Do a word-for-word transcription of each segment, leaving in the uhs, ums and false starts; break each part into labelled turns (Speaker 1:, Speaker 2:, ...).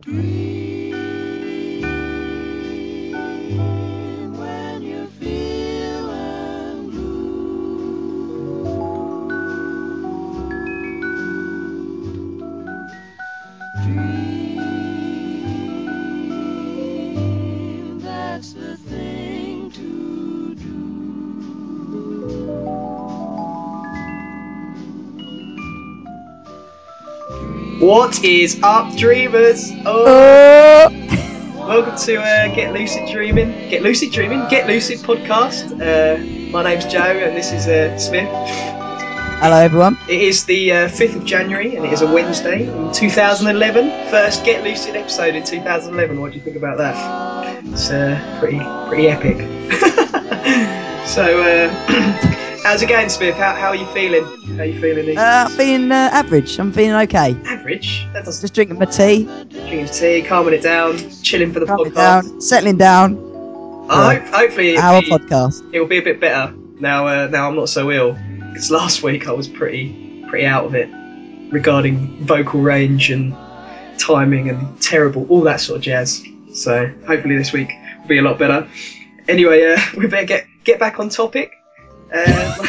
Speaker 1: When you're feeling blue, dream, that's the thing to do.
Speaker 2: What is up, dreamers? Oh,
Speaker 3: Uh,
Speaker 2: welcome to uh, Get Lucid Dreaming. Get Lucid Dreaming. Get Lucid podcast. Uh, my name's Joe, and this is uh, Smith.
Speaker 3: hello, everyone.
Speaker 2: It is the uh, fifth of January, and it is a Wednesday in two thousand eleven. First Get Lucid episode in two thousand eleven. What do you think about that? It's uh, pretty, pretty epic. so, uh, how's it going, Smith? How, how are you feeling? How are you feeling? These
Speaker 3: Uh, I'm feeling uh, average. I'm feeling okay.
Speaker 2: Average. That doesn't.
Speaker 3: Just drinking my tea,
Speaker 2: Drinking tea, calming it down, chilling for the
Speaker 3: calming
Speaker 2: podcast.
Speaker 3: down, settling down.
Speaker 2: I hope, hopefully,
Speaker 3: Our
Speaker 2: it'll be,
Speaker 3: podcast.
Speaker 2: it'll be a bit better now. Uh, now I'm not so ill. Because last week I was pretty, pretty out of it regarding vocal range and timing and terrible, all that sort of jazz. So hopefully this week will be a lot better. Anyway, uh, we better get get back on topic. Um,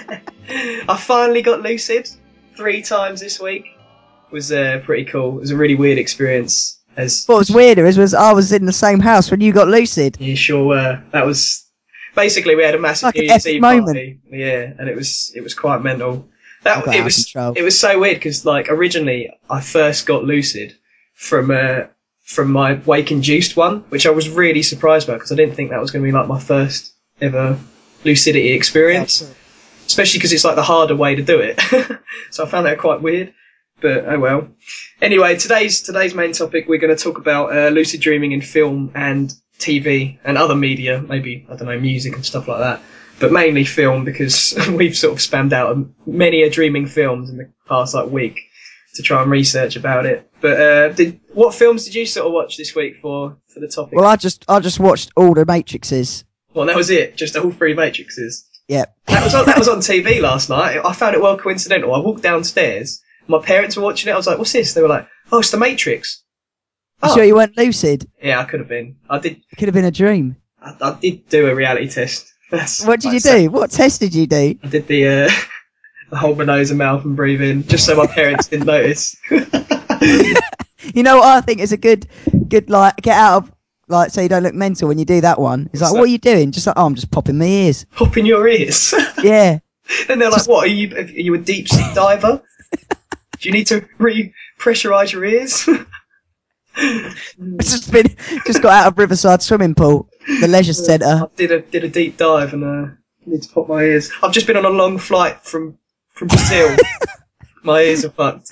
Speaker 2: I finally got lucid three times this week. It was uh, pretty cool. It was a really weird experience. As
Speaker 3: What was weirder is was I was in the same house when you got lucid.
Speaker 2: you sure were. That was basically we had a massive
Speaker 3: Like
Speaker 2: New
Speaker 3: an
Speaker 2: Year's
Speaker 3: epic
Speaker 2: Eve
Speaker 3: moment.
Speaker 2: party. Yeah, and it was it was quite mental. That
Speaker 3: I got
Speaker 2: it
Speaker 3: out of
Speaker 2: was
Speaker 3: control.
Speaker 2: it was so weird because like originally I first got lucid from uh, from my wake induced one, which I was really surprised about because I didn't think that was going to be like my first ever lucidity experience.
Speaker 3: Yeah, sure.
Speaker 2: Especially because it's like the harder way to do it. So I found that quite weird. But oh well. Anyway, today's today's main topic, we're going to talk about uh, lucid dreaming in film and T V and other media, maybe, I don't know, music and stuff like that. But mainly film because we've sort of spammed out many a dreaming films in the past like week to try and research about it. But uh, did what films did you sort of watch this week for, for the topic?
Speaker 3: Well, I just I just watched all the Matrixes.
Speaker 2: Well, that was it. Just all three Matrixes.
Speaker 3: Yep.
Speaker 2: That was on, that was on T V last night. I found it well coincidental. I walked downstairs. My parents were watching it. I was like, "What's this?" They were like, "Oh, it's The Matrix."
Speaker 3: You
Speaker 2: Oh,
Speaker 3: sure you weren't lucid?
Speaker 2: yeah, I could have been. I did.
Speaker 3: It could have been a dream.
Speaker 2: I, I did do a reality test. That's,
Speaker 3: What did you
Speaker 2: that's-
Speaker 3: do? What test did you do?
Speaker 2: I did the uh, hold my nose and mouth and breathe in, just so my parents didn't notice.
Speaker 3: You know what I think is a good, good like get out of like so you don't look mental when you do that one. It's like,
Speaker 2: What's
Speaker 3: what are you doing? Just like, oh, I'm just popping my ears.
Speaker 2: Pop in your ears.
Speaker 3: Yeah.
Speaker 2: Then they're like, "What are you? Are you a deep sea diver? Do you need to re-pressurize your ears?"
Speaker 3: It's just been just got out of Riverside swimming pool, the leisure centre.
Speaker 2: I did a did a deep dive and uh, need to pop my ears. I've just been on a long flight from from Brazil. My ears are fucked.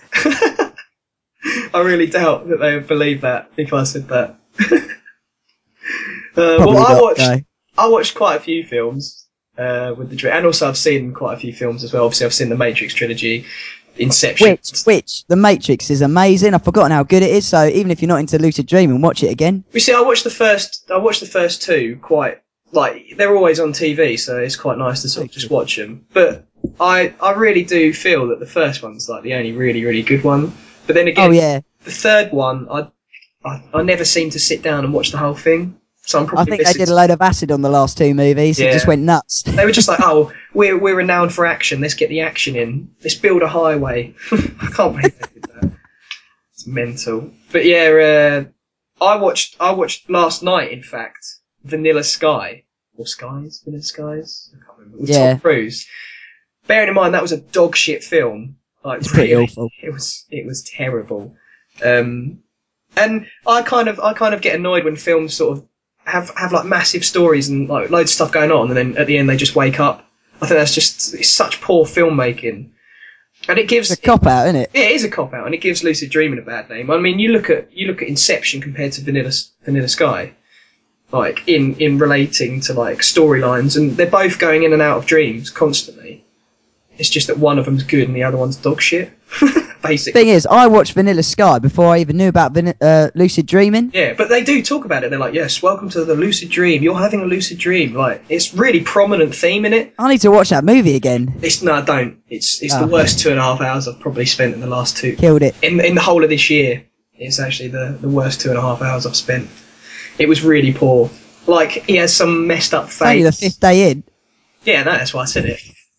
Speaker 2: I really doubt that they would believe that if I said that. uh,
Speaker 3: Probably
Speaker 2: well, I
Speaker 3: not,
Speaker 2: watched
Speaker 3: no.
Speaker 2: I watched quite a few films uh, with the dream, and also I've seen quite a few films as well. Obviously, I've seen the Matrix trilogy, Inception.
Speaker 3: Which, which, The Matrix is amazing. I've forgotten how good it is. So even if you're not into lucid dreaming, watch it again.
Speaker 2: You see, I watched the first. I watched the first two quite like they're always on T V, so it's quite nice to sort of just watch them. But I I really do feel that the first one's like the only really really good one. But then again,
Speaker 3: Oh yeah,
Speaker 2: the third one, I, I I never seem to sit down and watch the whole thing. So I'm
Speaker 3: I
Speaker 2: probably
Speaker 3: think they
Speaker 2: missing.
Speaker 3: did a load of acid on the last two movies. It
Speaker 2: Yeah.
Speaker 3: just went nuts.
Speaker 2: They were just like, oh, we're we're renowned for action. Let's get the action in. Let's build a highway. I can't believe they did that. It's mental. But yeah, uh, I watched I watched last night. In fact, Vanilla Sky or Skies, Vanilla Skies. I can't remember. With
Speaker 3: Yeah.
Speaker 2: Tom Cruise. Bearing in mind that was a dog shit film. Like,
Speaker 3: It's pretty
Speaker 2: really,
Speaker 3: awful.
Speaker 2: It was it was terrible. Um, and I kind of I kind of get annoyed when films sort of have have like massive stories and like loads of stuff going on, and then at the end they just wake up. I think that's just it's such poor filmmaking, and it gives
Speaker 3: It's a cop out, isn't it?
Speaker 2: yeah, it is a cop out, and it gives lucid dreaming a bad name. I mean, you look at you look at Inception compared to Vanilla Vanilla Sky, like in in relating to like storylines, and they're both going in and out of dreams constantly. It's just that one of them's good and the other one's dog shit, basically.
Speaker 3: Thing is, I watched Vanilla Sky before I even knew about Van- uh, lucid dreaming.
Speaker 2: Yeah, but they do talk about it. They're like, yes, welcome to the lucid dream. You're having a lucid dream. Like, it's really prominent theme in it.
Speaker 3: I need to watch that movie again.
Speaker 2: It's no, don't. It's it's
Speaker 3: Oh.
Speaker 2: the worst two and a half hours I've probably spent in the last two
Speaker 3: Killed it.
Speaker 2: in in the whole of this year. It's actually the, the worst two and a half hours I've spent. It was really poor. Like, he has some messed up face.
Speaker 3: Only the fifth day in.
Speaker 2: Yeah, no, that's why I said it.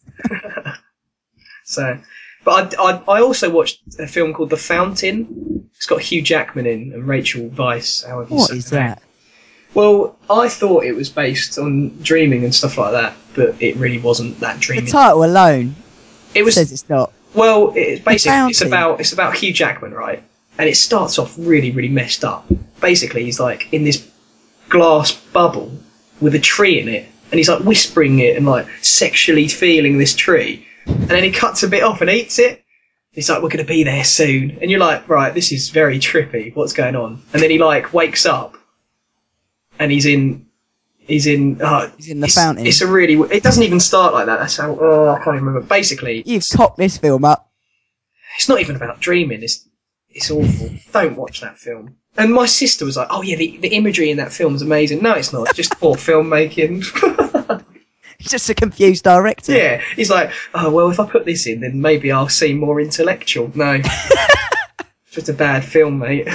Speaker 2: So, but I, I, I also watched a film called The Fountain. It's got Hugh Jackman in and Rachel Weisz. However you
Speaker 3: What
Speaker 2: say
Speaker 3: is
Speaker 2: her name.
Speaker 3: that?
Speaker 2: Well, I thought it was based on dreaming and stuff like that, but it really wasn't that
Speaker 3: The
Speaker 2: dreaming.
Speaker 3: title alone
Speaker 2: It was
Speaker 3: says it's not.
Speaker 2: well, it's basically it's
Speaker 3: Fountain.
Speaker 2: about it's about Hugh Jackman, right? And it starts off really, really messed up. Basically, he's like in this glass bubble with a tree in it, and he's like whispering it and like sexually feeling this tree, and then he cuts a bit off and eats it. He's like, "We're going to be there soon," and you're like, "Right, this is very trippy. What's going on?" And then he like wakes up, and he's in, he's in, uh,
Speaker 3: He's in the
Speaker 2: it's,
Speaker 3: fountain.
Speaker 2: It's a really, it doesn't even start like that. That's how. Oh, I can't even remember. Basically,
Speaker 3: You've cocked this film up.
Speaker 2: it's not even about dreaming. It's it's awful. Don't watch that film. And my sister was like, "Oh yeah, the, the imagery in that film is amazing." No, it's not. It's just poor filmmaking.
Speaker 3: He's just a confused director.
Speaker 2: Yeah, he's like, "Oh well, if I put this in, then maybe I'll seem more intellectual." No, it's just a bad film, mate.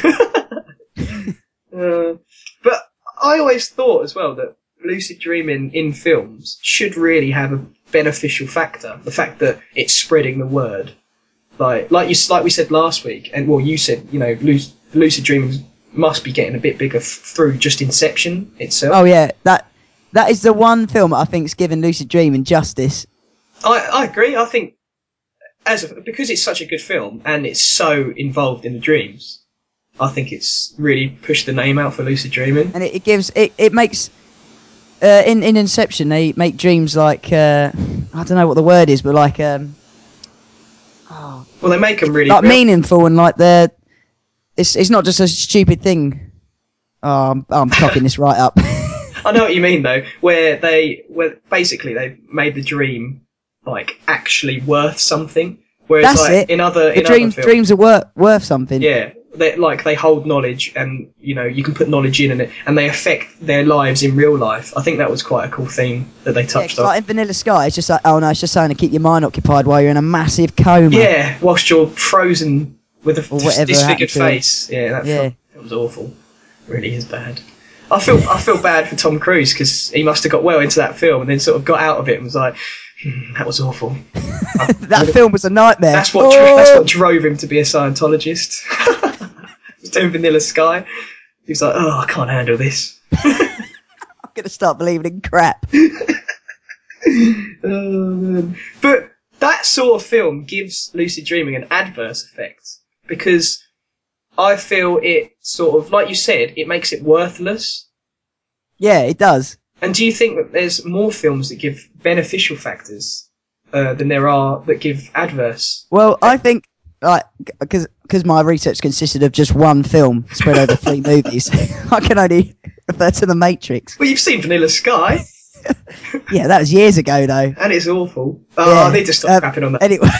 Speaker 2: uh, but I always thought as well that lucid dreaming in films should really have a beneficial factor. The fact that it's spreading the word. Like, like you, like we said last week, and well, you said, you know, lucid, lucid dreaming must be getting a bit bigger f- through just Inception itself.
Speaker 3: Oh yeah, that that is the one film that I think's given lucid dreaming justice.
Speaker 2: I, I agree. I think as a, because it's such a good film and it's so involved in the dreams, I think it's really pushed the name out for lucid dreaming.
Speaker 3: And it, it gives it it makes uh, in in Inception they make dreams like uh, I don't know what the word is, but like um, oh,
Speaker 2: Well, they make them really
Speaker 3: like
Speaker 2: real.
Speaker 3: meaningful and like they're it's it's not just a stupid thing. Oh, I'm, I'm cocking this right up.
Speaker 2: I know what you mean though, where they where basically they made the dream like actually worth something, whereas
Speaker 3: That's
Speaker 2: like
Speaker 3: it.
Speaker 2: in other
Speaker 3: The
Speaker 2: in
Speaker 3: dreams
Speaker 2: other films,
Speaker 3: dreams are worth worth something.
Speaker 2: yeah, they like they hold knowledge and you know you can put knowledge in and it and they affect their lives in real life. I think that was quite a cool theme that they
Speaker 3: Yeah,
Speaker 2: touched
Speaker 3: 'cause
Speaker 2: on.
Speaker 3: like in Vanilla Sky, it's just like, oh no, it's just something to keep your mind occupied while you're in a massive coma.
Speaker 2: Yeah, whilst you're frozen with a
Speaker 3: Or
Speaker 2: dis-
Speaker 3: whatever
Speaker 2: disfigured
Speaker 3: happened to him.
Speaker 2: face. Yeah, that
Speaker 3: Yeah.
Speaker 2: film, that was awful. Really is bad. I feel I feel bad for Tom Cruise because he must have got well into that film and then sort of got out of it and was like, hmm, that was awful.
Speaker 3: That film was a nightmare.
Speaker 2: That's what
Speaker 3: oh!
Speaker 2: dro- that's what drove him to be a Scientologist. He was doing Vanilla Sky. He was like, oh, I can't handle this.
Speaker 3: I'm gonna start believing in crap.
Speaker 2: Oh, man. But that sort of film gives lucid dreaming an adverse effect because I feel it sort of, like you said, it makes it worthless.
Speaker 3: Yeah, it does.
Speaker 2: And do you think that there's more films that give beneficial factors uh, than there are that give adverse?
Speaker 3: Well, I think like because because my research consisted of just one film spread over three movies, I can only refer to The Matrix.
Speaker 2: Well, you've seen Vanilla Sky,
Speaker 3: Yeah, that was years ago though.
Speaker 2: and it's awful. Oh,
Speaker 3: Yeah.
Speaker 2: I need to stop
Speaker 3: Um,
Speaker 2: crapping on that.
Speaker 3: Anyway,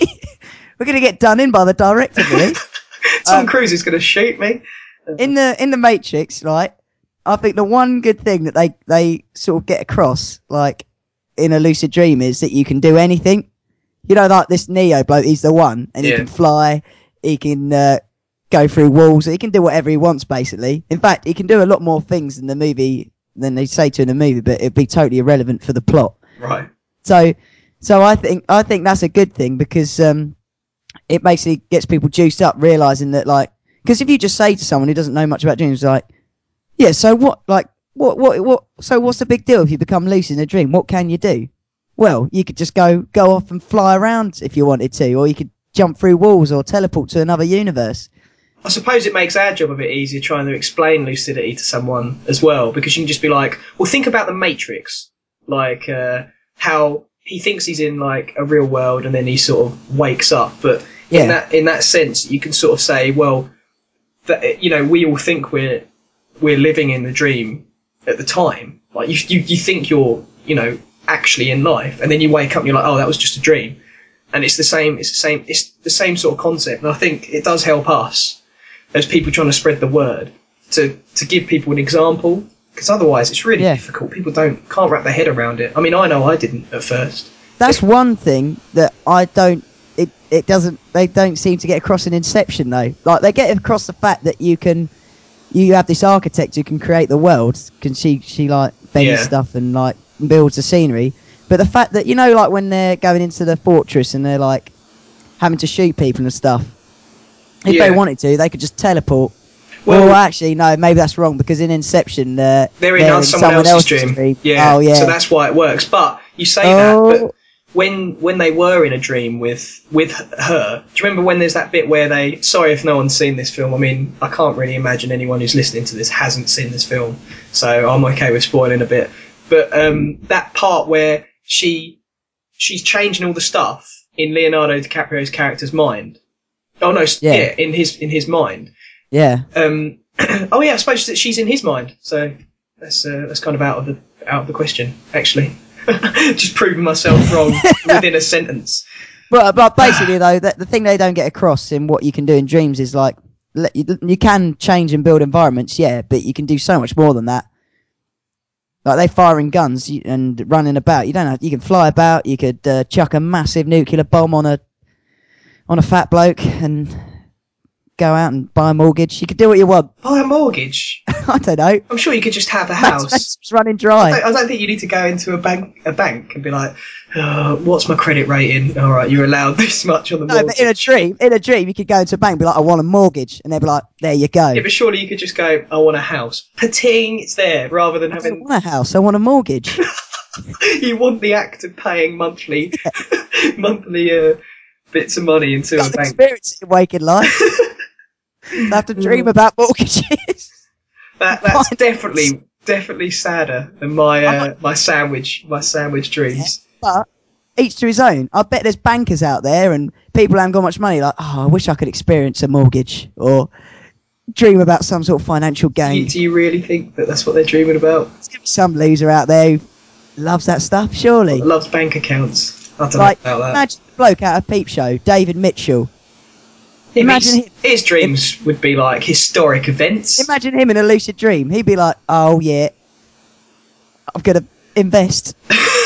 Speaker 3: we're gonna get done in by the director, really.
Speaker 2: Tom
Speaker 3: um,
Speaker 2: Cruise is going to shoot me.
Speaker 3: in the in the Matrix, right? I think the one good thing that they they sort of get across, like in a lucid dream, is that you can do anything. You know, like this Neo bloke, he's the one, and he
Speaker 2: Yeah.
Speaker 3: can fly, he can uh, go through walls, he can do whatever he wants, basically. In fact, he can do a lot more things in the movie than they say to in the movie, but it'd be totally irrelevant for the plot.
Speaker 2: Right.
Speaker 3: So, so I think I think that's a good thing because um, it basically gets people juiced up, realizing that like, because if you just say to someone who doesn't know much about dreams, like, yeah, so what, like, what, what, what, so what's the big deal if you become lucid in a dream? What can you do? Well, you could just go go off and fly around if you wanted to, or you could jump through walls or teleport to another universe.
Speaker 2: I suppose it makes our job a bit easier trying to explain lucidity to someone as well, because you can just be like, well, think about the Matrix, like uh, how he thinks he's in like a real world and then he sort of wakes up. But
Speaker 3: Yeah.
Speaker 2: in that in that sense, you can sort of say, well, that you know, we all think we're we're living in the dream at the time. Like you you, you think you're you know actually in life, and then you wake up and you're like, oh, that was just a dream. And it's the same. It's the same. It's the same sort of concept. And I think it does help us as people trying to spread the word to to give people an example, because otherwise it's really
Speaker 3: Yeah.
Speaker 2: difficult. People don't can't wrap their head around it. I mean, I know I didn't at first.
Speaker 3: That's one thing that I don't. It it doesn't. They don't seem to get across in Inception though. Like they get across the fact that you can, you have this architect who can create the world. Can she? She like bends
Speaker 2: Yeah.
Speaker 3: stuff and like builds the scenery. But the fact that you know, like when they're going into the fortress and they're like having to shoot people and stuff. If
Speaker 2: Yeah.
Speaker 3: they wanted to, they could just teleport.
Speaker 2: Well-
Speaker 3: Well, actually, no, maybe that's wrong because in Inception, uh,
Speaker 2: They're in, on someone, else's, dream. Yeah.
Speaker 3: Oh, yeah.
Speaker 2: So that's why it works. But you say
Speaker 3: Oh.
Speaker 2: that, but when when they were in a dream with with her, do you remember when there's that bit where they? Sorry if no one's seen this film. I mean, I can't really imagine anyone who's listening to this hasn't seen this film, so I'm okay with spoiling a bit. But um, that part where she she's changing all the stuff in Leonardo DiCaprio's character's mind. Oh no, yeah,
Speaker 3: Yeah.
Speaker 2: in his in his mind.
Speaker 3: Yeah.
Speaker 2: Um, oh yeah, I suppose that she's in his mind, so that's uh, that's kind of out of the out of the question, actually. Just proving myself wrong within a sentence.
Speaker 3: But but basically though, that the thing they don't get across in what you can do in dreams is like let- you, you can change and build environments, yeah, but you can do so much more than that. Like they firing guns you- and running about. You don't have. You can fly about. You could uh, chuck a massive nuclear bomb on a on a fat bloke and go out and buy a mortgage. You could do what you want.
Speaker 2: Buy a mortgage.
Speaker 3: I don't know.
Speaker 2: I'm sure you could just have a
Speaker 3: House
Speaker 2: house.
Speaker 3: running
Speaker 2: I
Speaker 3: dry.
Speaker 2: don't, I don't think you need to go into a bank a bank and be like, oh, what's my credit rating? All right, you're allowed this much on the
Speaker 3: No,
Speaker 2: mortgage.
Speaker 3: but in a dream, in a dream, you could go into a bank and be like, I want a mortgage. And they'd be like, there you go.
Speaker 2: Yeah, but surely you could just go, I want a house. Pating, it's there, rather than
Speaker 3: I don't
Speaker 2: having...
Speaker 3: want a house, I want a mortgage.
Speaker 2: You want the act of paying monthly monthly uh, bits of money into a
Speaker 3: Got
Speaker 2: bank.
Speaker 3: experience in waking life. I have to dream about mortgages.
Speaker 2: That that's
Speaker 3: Fine.
Speaker 2: definitely definitely sadder than my
Speaker 3: I'm
Speaker 2: uh, my sandwich my sandwich dreams.
Speaker 3: But each to his own. I bet there's bankers out there and people who haven't got much money like, oh, I wish I could experience a mortgage or dream about some sort of financial
Speaker 2: Do you,
Speaker 3: gain.
Speaker 2: do you really think that that's what they're dreaming about?
Speaker 3: There's gonna be some loser out there who loves that stuff, surely.
Speaker 2: Loves bank accounts. I don't
Speaker 3: Like,
Speaker 2: know about that.
Speaker 3: imagine the bloke out of Peep Show, David Mitchell.
Speaker 2: Yeah, but
Speaker 3: imagine
Speaker 2: his,
Speaker 3: him-
Speaker 2: his dreams would be like historic events.
Speaker 3: Imagine him in a lucid dream. He'd be like, oh, yeah, I'm going to invest.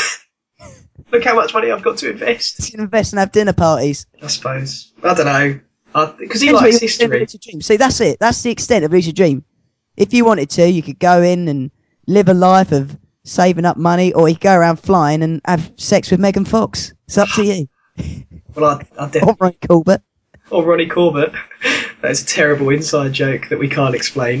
Speaker 2: Look how much money I've got to invest.
Speaker 3: invest and have dinner parties.
Speaker 2: I suppose. I don't know. Because he
Speaker 3: Depends what
Speaker 2: likes
Speaker 3: you want to do with
Speaker 2: history.
Speaker 3: lucid dream. See, that's it. That's the extent of lucid dream. If you wanted to, you could go in and live a life of saving up money, or you could go around flying and have sex with Megan Fox. It's up to you.
Speaker 2: Well, I, I
Speaker 3: Or
Speaker 2: definitely.
Speaker 3: Ron Corbett.
Speaker 2: Or Ronnie Corbett. That is a terrible inside joke that we can't explain.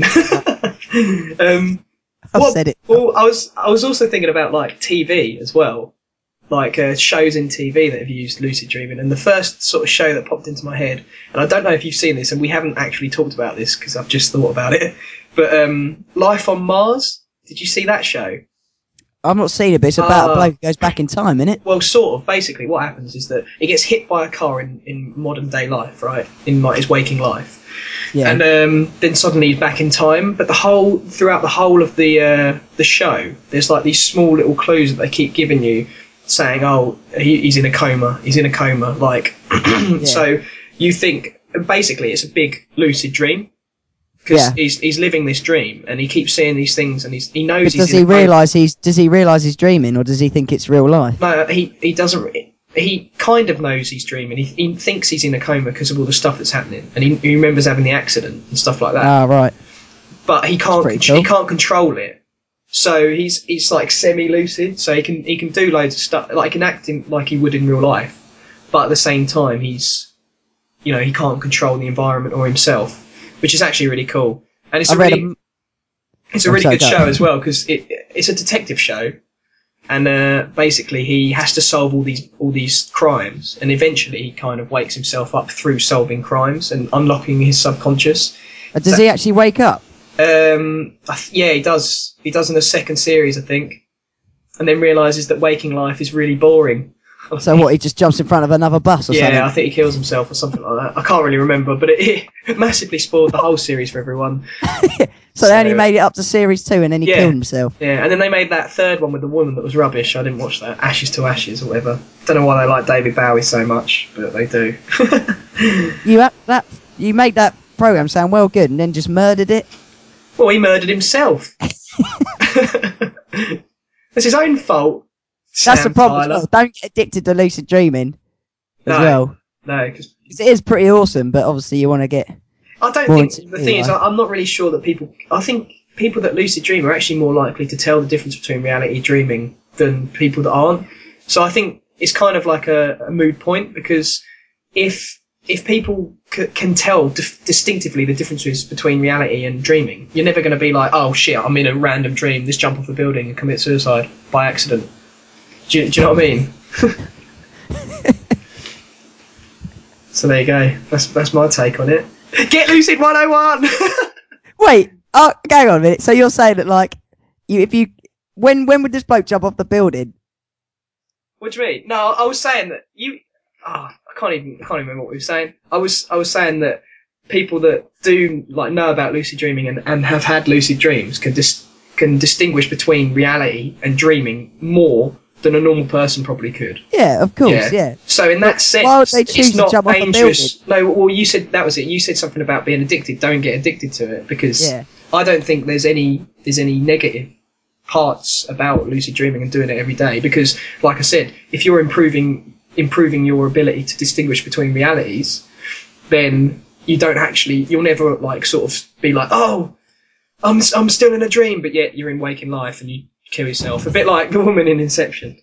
Speaker 2: um,
Speaker 3: I've
Speaker 2: what-
Speaker 3: said it.
Speaker 2: Well, I was I was also thinking about like T V as well, like uh, shows in T V that have used lucid dreaming. And the first sort of show that popped into my head, and I don't know if you've seen this, and we haven't actually talked about this because I've just thought about it. But um, Life on Mars. Did you see that show?
Speaker 3: I've not seen it, but it's about
Speaker 2: Ah.
Speaker 3: a bloke who goes back in time, innit?
Speaker 2: Well, sort of. Basically, what happens is that he gets hit by a car in, in modern day life, right? In like his waking life.
Speaker 3: Yeah.
Speaker 2: And um, then suddenly he's back in time. But the whole throughout the whole of the uh, the show, there's like these small little clues that they keep giving you, saying, "Oh, he, he's in a coma. He's in a coma." Like, so you think basically it's a big lucid dream because
Speaker 3: Yeah.
Speaker 2: he's he's living this dream and he keeps seeing these things and he's he knows
Speaker 3: But
Speaker 2: he's
Speaker 3: does
Speaker 2: in
Speaker 3: he
Speaker 2: a coma.
Speaker 3: realise he's does he realise he's dreaming, or does he think it's real life?
Speaker 2: No, he he doesn't. He kind of knows he's dreaming. He, he thinks he's in a coma because of all the stuff that's happening, and he, he remembers having the accident and stuff like that.
Speaker 3: Ah, right.
Speaker 2: But he can't
Speaker 3: pretty
Speaker 2: con- he
Speaker 3: cool.
Speaker 2: can't control it. So he's he's like semi-lucid. So he can he can do loads of stuff, like he can act in, like he would in real life. But at the same time, he's you know he can't control the environment or himself, which is actually really cool. And it's
Speaker 3: I
Speaker 2: a
Speaker 3: read
Speaker 2: really
Speaker 3: a m-
Speaker 2: it's a
Speaker 3: Oh,
Speaker 2: really
Speaker 3: sorry,
Speaker 2: good
Speaker 3: go.
Speaker 2: show as well because it it's a detective show. And uh, basically, he has to solve all these all these crimes, and eventually, he kind of wakes himself up through solving crimes and unlocking his subconscious.
Speaker 3: Uh, Does
Speaker 2: So-
Speaker 3: he actually wake up?
Speaker 2: Um, I th- yeah, he does. He does in the second series, I think, and then realizes that waking life is really boring.
Speaker 3: So what? He just jumps in front of another bus or
Speaker 2: Yeah, I
Speaker 3: something?
Speaker 2: think he kills himself or something like that. I can't really remember, but it, it massively spoiled the whole series for everyone.
Speaker 3: So they only
Speaker 2: so-
Speaker 3: made it up to series two, and then he
Speaker 2: Yeah.
Speaker 3: killed himself.
Speaker 2: Yeah, and then they made that third one with the woman that was rubbish. I didn't watch that. Ashes to Ashes or whatever. Don't know why they like David Bowie so much, but they do.
Speaker 3: You ha- that you made that program sound well good, and then just murdered it.
Speaker 2: Well, he murdered himself. It's his own fault.
Speaker 3: That's
Speaker 2: Sam
Speaker 3: the problem. As
Speaker 2: Tyler.
Speaker 3: well. Don't get addicted to lucid dreaming. As
Speaker 2: No.
Speaker 3: well.
Speaker 2: no, because
Speaker 3: 'Cause it is pretty awesome, but obviously you want to get.
Speaker 2: I don't
Speaker 3: More
Speaker 2: think
Speaker 3: into
Speaker 2: the
Speaker 3: real
Speaker 2: thing is,
Speaker 3: life.
Speaker 2: I- I'm not really sure that people. I think people that lucid dream are actually more likely to tell the difference between reality dreaming than people that aren't. So I think it's kind of like a, a mood point, because if if people c- can tell dif- distinctively the differences between reality and dreaming, you're never going to be like, oh shit, I'm in a random dream, let's jump off a building and commit suicide by accident. Do you, do you know what I mean? So there you go. That's that's my take on it. Get Lucid one oh one.
Speaker 3: Wait, oh, hang on a minute. So you're saying that, like, you if you when when would this bloke jump off the building?
Speaker 2: What do you mean? No, I was saying that you. Oh, I can't even. I can't even remember what we were saying. I was. I was saying that people that do like know about lucid dreaming and, and have had lucid dreams can dis, can distinguish between reality and dreaming more than a normal person probably could.
Speaker 3: Yeah, of course, yeah.
Speaker 2: So in that sense,
Speaker 3: why would they choose
Speaker 2: it's
Speaker 3: to
Speaker 2: not
Speaker 3: jump off a
Speaker 2: dangerous. No, well, you said that was it. You said something about being addicted. Don't get addicted to it, because
Speaker 3: Yeah.
Speaker 2: I don't think there's any there's any negative parts about lucid dreaming and doing it every day, because like I said, if you're improving improving your ability to distinguish between realities, then you don't actually you'll never like sort of be like, oh, I'm I'm still in a dream, but yet you're in waking life and you kill yourself, a bit like the woman in Inception.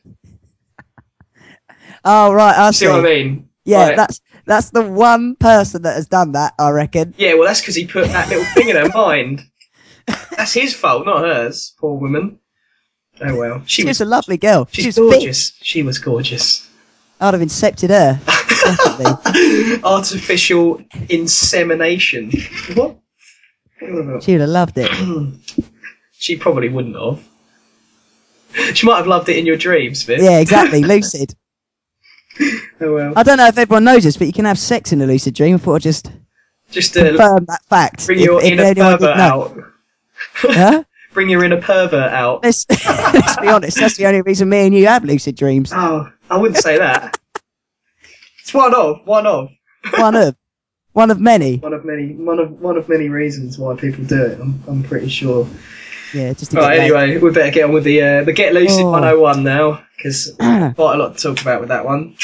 Speaker 3: Oh right, I
Speaker 2: See
Speaker 3: see.
Speaker 2: what I mean?
Speaker 3: Yeah,
Speaker 2: Like,
Speaker 3: that's that's the one person that has done that, I reckon.
Speaker 2: yeah, well, that's because he put that little thing in her mind. That's his fault, not hers. Poor woman. Oh well, she,
Speaker 3: She
Speaker 2: was.
Speaker 3: was a lovely girl.
Speaker 2: She's
Speaker 3: She was
Speaker 2: gorgeous.
Speaker 3: fit.
Speaker 2: She was gorgeous.
Speaker 3: I'd have incepted her. Definitely.
Speaker 2: Artificial insemination. What?
Speaker 3: She would have loved it.
Speaker 2: She probably wouldn't have. She might have loved it in your dreams, Smith.
Speaker 3: Yeah, exactly. Lucid.
Speaker 2: Oh well.
Speaker 3: I don't know if everyone knows this, but you can have sex in a lucid dream. I thought I'd just
Speaker 2: Just uh,
Speaker 3: confirm that fact.
Speaker 2: bring
Speaker 3: if,
Speaker 2: your
Speaker 3: if
Speaker 2: inner
Speaker 3: anyone didn't
Speaker 2: pervert
Speaker 3: know.
Speaker 2: out.
Speaker 3: Huh?
Speaker 2: Bring your inner pervert out.
Speaker 3: Let's, let's be honest, that's the only reason me and you have lucid dreams.
Speaker 2: Oh, I wouldn't say that. It's one of, one of.
Speaker 3: One of. One of many.
Speaker 2: One of many, one of one of many reasons why people do it. I'm, I'm pretty sure.
Speaker 3: Yeah, just to
Speaker 2: Right.
Speaker 3: get laid.
Speaker 2: Anyway, we better get on with the uh, the Get Lucid
Speaker 3: Oh.
Speaker 2: one oh one now, because quite a lot to talk about with that one.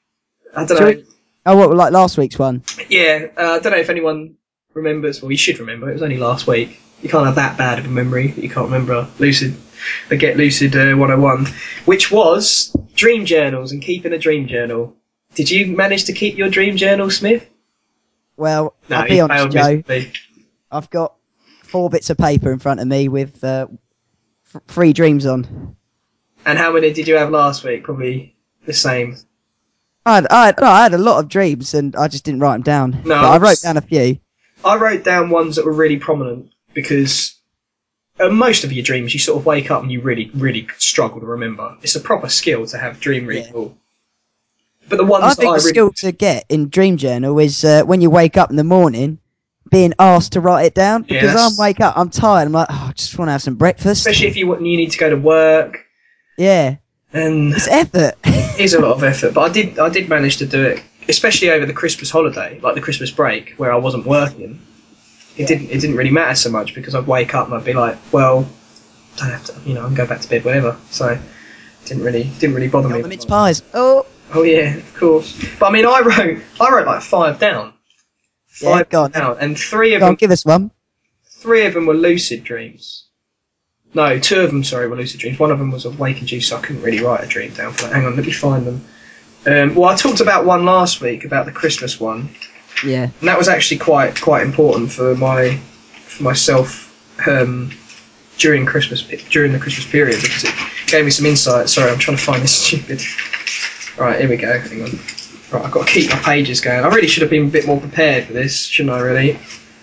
Speaker 2: I don't
Speaker 3: Shall
Speaker 2: know.
Speaker 3: we- Oh, what, like last week's one?
Speaker 2: Yeah, uh, I don't know if anyone remembers. Well, you should remember. It was only last week. You can't have that bad of a memory that you can't remember Lucid, the Get Lucid uh, one oh one, which was dream journals and keeping a dream journal. Did you manage to keep your dream journal, Smith?
Speaker 3: Well,
Speaker 2: No,
Speaker 3: I'll be
Speaker 2: you
Speaker 3: honest,
Speaker 2: failed
Speaker 3: Joe.
Speaker 2: miserably.
Speaker 3: I've got four bits of paper in front of me with uh, f- three dreams on.
Speaker 2: And how many did you have last week? Probably the same.
Speaker 3: I had, I, had, no, I had a lot of dreams and I just didn't write them down.
Speaker 2: No,
Speaker 3: but I
Speaker 2: I
Speaker 3: wrote
Speaker 2: was-
Speaker 3: down a few.
Speaker 2: I wrote down ones that were really prominent, because uh, most of your dreams you sort of wake up and you really, really struggle to remember. It's a proper skill to have dream recall. But the ones
Speaker 3: I
Speaker 2: that
Speaker 3: think
Speaker 2: I
Speaker 3: the
Speaker 2: really
Speaker 3: skill to get in Dream Journal is uh, when you wake up in the morning, being asked to write it down.
Speaker 2: Yeah,
Speaker 3: Because
Speaker 2: that's-
Speaker 3: I'm wake up, I'm tired. I'm like, oh, I just want to have some breakfast.
Speaker 2: especially if you want- you need to go to work,
Speaker 3: Yeah,
Speaker 2: and
Speaker 3: it's effort.
Speaker 2: it is a lot of effort. But I did I did manage to do it, especially over the Christmas holiday, like the Christmas break where I wasn't working. It didn't it didn't really matter so much, because I'd wake up and I'd be like, well, I don't have to, you know, I can go back to bed whenever. So it didn't really didn't really bother
Speaker 3: Got
Speaker 2: me.
Speaker 3: the mince pies. Oh,
Speaker 2: Oh yeah, of course. But I mean, I wrote I wrote like five down,
Speaker 3: yeah,
Speaker 2: five
Speaker 3: go on.
Speaker 2: down, and three of
Speaker 3: Go on,
Speaker 2: them
Speaker 3: give us one.
Speaker 2: three of them were lucid dreams. No, two of them, sorry, were lucid dreams. One of them was a wake induced, so I couldn't really write a dream down for that. Hang on, let me find them. Um, well, I talked about one last week, about the Christmas one,
Speaker 3: Yeah.
Speaker 2: and that was actually quite quite important for my for myself um, during Christmas during the Christmas period, because it gave me some insight. Sorry, I'm trying to find this stupid. Right, here we go. Hang on. Right, I've got to keep my pages going. I really should have been a bit more prepared for this, shouldn't I? Really.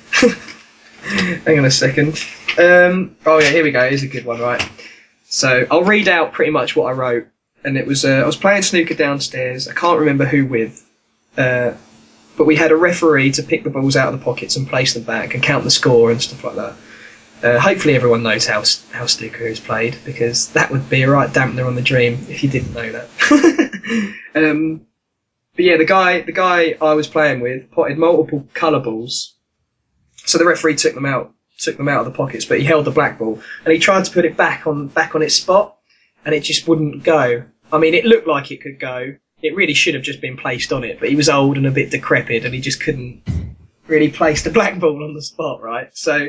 Speaker 2: Hang on a second. Um, oh yeah, here we go. Here's a good one, right? So I'll read out pretty much what I wrote, and it was uh, I was playing snooker downstairs. I can't remember who with, uh, but we had a referee to pick the balls out of the pockets and place them back and count the score and stuff like that. Uh, hopefully everyone knows how how snooker is played, because that would be a right dampener on the dream if you didn't know that. um, but yeah, the guy the guy I was playing with potted multiple colour balls, so the referee took them out took them out of the pockets, but he held the black ball and he tried to put it back on back on its spot, and it just wouldn't go. I mean, it looked like it could go. it really should have just been placed on it, but he was old and a bit decrepit, and he just couldn't really place the black ball on the spot, right? So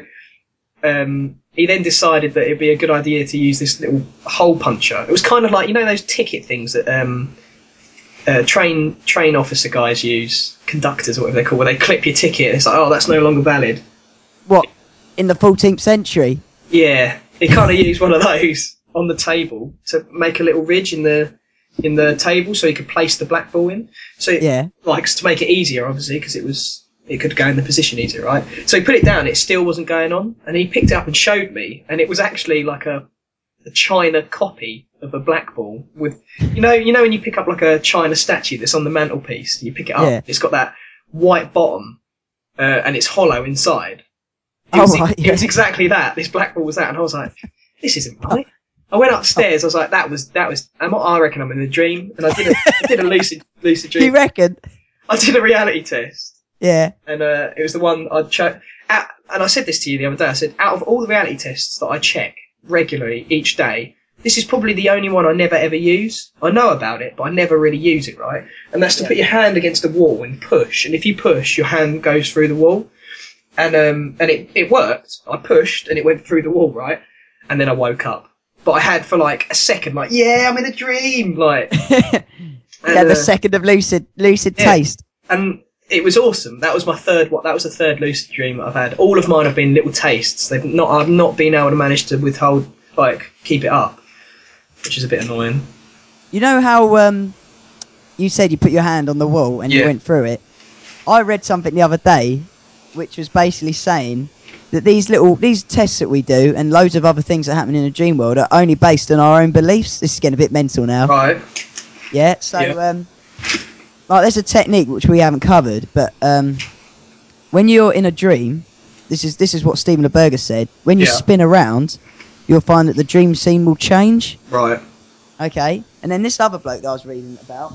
Speaker 2: um, he then decided that it'd be a good idea to use this little hole puncher. It was kind of like, you know, those ticket things that um, uh, train train officer guys use, conductors or whatever they're called, where they clip your ticket and it's like, oh, that's no longer valid.
Speaker 3: What, in the fourteenth century?
Speaker 2: Yeah, he kind of used one of those on the table to make a little ridge in the in the table so he could place the black ball in. So,
Speaker 3: Yeah.
Speaker 2: like, to make it easier, obviously, because it was it could go in the position easier, right? So he put it down, it still wasn't going on, and he picked it up and showed me, and it was actually like a, a China copy of a black ball with, you know, you know when you pick up like a China statue that's on the mantelpiece, you pick it up,
Speaker 3: Yeah.
Speaker 2: it's got that white bottom, uh, and it's hollow inside. It
Speaker 3: Oh,
Speaker 2: was,
Speaker 3: right,
Speaker 2: it was
Speaker 3: yeah.
Speaker 2: exactly that. This black ball was that, and I was like, "This isn't right." I went upstairs. I was like, "That was that was." I'm, I reckon I'm in a dream, and I did a I did a lucid lucid
Speaker 3: Do you
Speaker 2: dream.
Speaker 3: reckon?
Speaker 2: I did a reality test,
Speaker 3: Yeah.
Speaker 2: and uh, it was the one I chose. And I said this to you the other day. I said, out of all the reality tests that I check regularly each day, this is probably the only one I never ever use. I know about it, but I never really use it, right? And that's to
Speaker 3: Yeah.
Speaker 2: put your hand against the wall and push. And if you push, your hand goes through the wall. And um, and it, it worked. I pushed and it went through the wall, right? And then I woke up. But I had for like a second, like, yeah, I'm in a dream, like.
Speaker 3: You
Speaker 2: And,
Speaker 3: had the
Speaker 2: uh,
Speaker 3: second of lucid lucid
Speaker 2: yeah.
Speaker 3: taste.
Speaker 2: And it was awesome. That was my third. What that was the third lucid dream that I've had. All of mine have been little tastes. They've not. I've not been able to manage to withhold, like, keep it up, which is a bit annoying.
Speaker 3: You know how um, you said you put your hand on the wall and you
Speaker 2: Yeah.
Speaker 3: went through it? I read something the other day which was basically saying that these little these tests that we do and loads of other things that happen in the dream world are only based on our own beliefs. This is getting a bit mental now.
Speaker 2: Right.
Speaker 3: Yeah. So
Speaker 2: Yeah.
Speaker 3: um, like there's a technique which we haven't covered, but um, when you're in a dream, this is this is what Stephen LeBurger said. When you
Speaker 2: Yeah.
Speaker 3: spin around, you'll find that the dream scene will change.
Speaker 2: Right.
Speaker 3: Okay, and then this other bloke that I was reading about,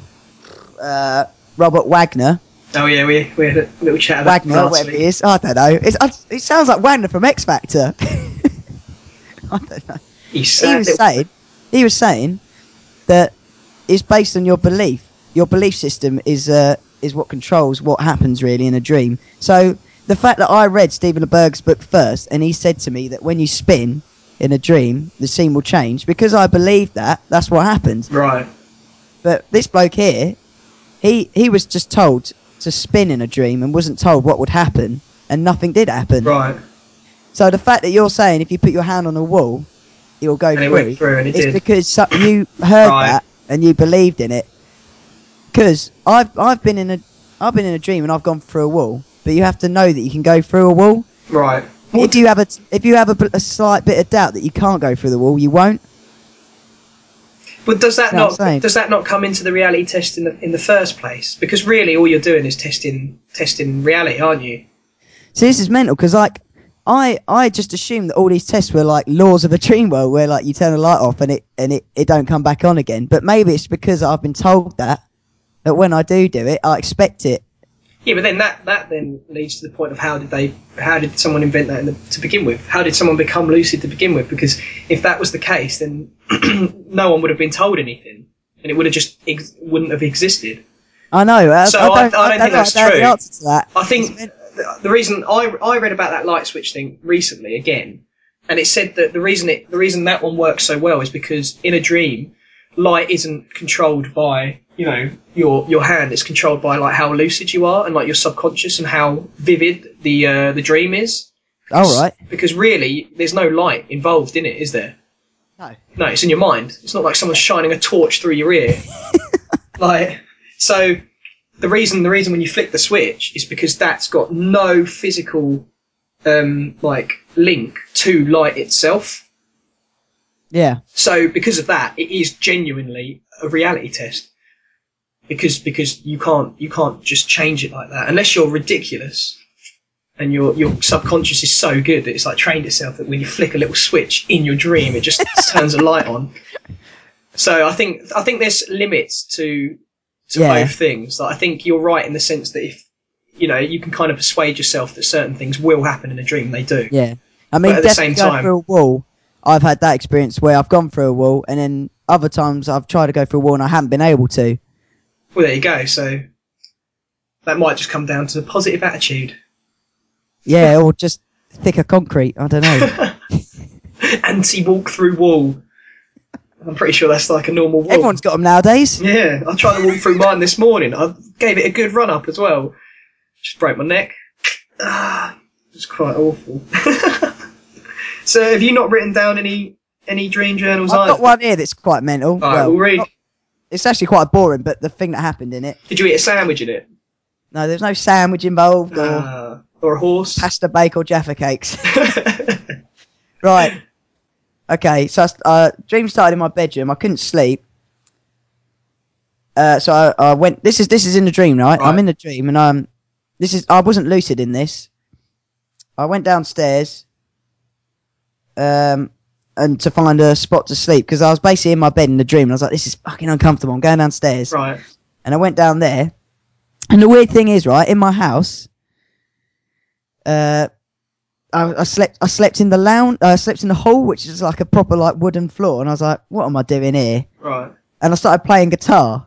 Speaker 3: uh, Robert Wagner,
Speaker 2: Oh yeah, we we had a little chat about
Speaker 3: Wagner,
Speaker 2: last
Speaker 3: whatever
Speaker 2: week.
Speaker 3: he is, I don't know. It's, I, it sounds like Wagner from X Factor. I don't know.
Speaker 2: You
Speaker 3: He
Speaker 2: sad
Speaker 3: was
Speaker 2: little-
Speaker 3: saying, he was saying that it's based on your belief. Your belief system is uh, is what controls what happens really in a dream. So the fact that I read Stephen LeBurg's book first, and he said to me that when you spin in a dream, the scene will change. Because I believe that, that's what happens.
Speaker 2: Right.
Speaker 3: But this bloke here, he he was just told to spin in a dream and wasn't told what would happen, and nothing did happen.
Speaker 2: Right.
Speaker 3: So the fact that you're saying if you put your hand on a wall, it will go
Speaker 2: And it
Speaker 3: through,
Speaker 2: went through and it
Speaker 3: it's
Speaker 2: did.
Speaker 3: because so- you heard
Speaker 2: Right.
Speaker 3: that and you believed in it. Because I've I've been in a I've been in a dream and I've gone through a wall, but you have to know that you can go through a wall.
Speaker 2: Right.
Speaker 3: If you have a if you have a, a slight bit of doubt that you can't go through the wall, you won't.
Speaker 2: But does that
Speaker 3: You know what I'm saying?
Speaker 2: not does that not come into the reality test in the in the first place? Because really, all you're doing is testing testing reality, aren't you?
Speaker 3: See, this is mental because like I I just assumed that all these tests were like laws of a dream world where like you turn the light off and it and it, it don't come back on again. But maybe it's because I've been told that that when I do do it, I expect it.
Speaker 2: Yeah, but then that, that then leads to the point of how did they how did someone invent that in the, to begin with? How did someone become lucid to begin with? Because if that was the case, then no one would have been told anything, and it would have just ex- wouldn't have existed.
Speaker 3: I know. I,
Speaker 2: So
Speaker 3: I don't,
Speaker 2: I- I don't think
Speaker 3: know
Speaker 2: that's
Speaker 3: I don't know
Speaker 2: true.
Speaker 3: the answer to that.
Speaker 2: I think
Speaker 3: It's men-
Speaker 2: the, the reason I I read about that light switch thing recently again, and it said that the reason it the reason that one works so well is because in a dream, light isn't controlled by you know your your hand. It's controlled by like how lucid you are and like your subconscious and how vivid the uh, the dream is.
Speaker 3: All right.
Speaker 2: Because really, there's no light involved in it, is there?
Speaker 3: No.
Speaker 2: No, it's in your mind. It's not like someone's shining a torch through your ear. Like, so the reason the reason when you flick the switch is because that's got no physical um, like link to light itself.
Speaker 3: Yeah.
Speaker 2: So because of that, it is genuinely a reality test. Because because you can't you can't just change it like that unless you're ridiculous. And your your subconscious is so good that it's like trained itself that when you flick a little switch in your dream, it just turns a light on. So I think I think there's limits to to
Speaker 3: Yeah.
Speaker 2: both things. Like, I think you're right in the sense that if you know you can kind of persuade yourself that certain things will happen in a dream, they do.
Speaker 3: Yeah. I mean,
Speaker 2: But at the
Speaker 3: definitely
Speaker 2: same
Speaker 3: going
Speaker 2: time-
Speaker 3: through a wall. I've had that experience where I've gone through a wall, and then other times I've tried to go through a wall and I haven't been able to.
Speaker 2: Well, there you go. So that might just come down to positive attitude.
Speaker 3: Yeah, or just thicker concrete. I don't know.
Speaker 2: Anti-walk through wall. I'm pretty sure that's like a normal wall.
Speaker 3: Everyone's got them nowadays.
Speaker 2: Yeah, I tried to walk through mine this morning. I gave it a good run up as well. Just broke my neck. Ah, it's quite awful. So, have you not written down any any dream journals?
Speaker 3: I've
Speaker 2: either?
Speaker 3: got one here that's quite mental.
Speaker 2: All right,
Speaker 3: well,
Speaker 2: we'll read.
Speaker 3: not- it's actually quite boring, but the thing that happened in it.
Speaker 2: Did you eat a sandwich in it?
Speaker 3: No, there's no sandwich involved or
Speaker 2: Uh, or a horse?
Speaker 3: pasta, bake, or Jaffa cakes. Right. Okay, so uh, dream started in my bedroom. I couldn't sleep. Uh, so I, I went. This is this is in the dream, right?
Speaker 2: Right.
Speaker 3: I'm in the dream, and um, this is I wasn't lucid in this. I went downstairs, um, and to find a spot to sleep because I was basically in my bed in the dream, and I was like, "This is fucking uncomfortable." I'm going downstairs,
Speaker 2: Right.
Speaker 3: and I went down there. And the weird thing is, right, in my house, uh, I, I slept. I slept in the lounge. I slept in the hall, which is like a proper like wooden floor. And I was like, "What am I doing here?"
Speaker 2: Right.
Speaker 3: And I started playing guitar.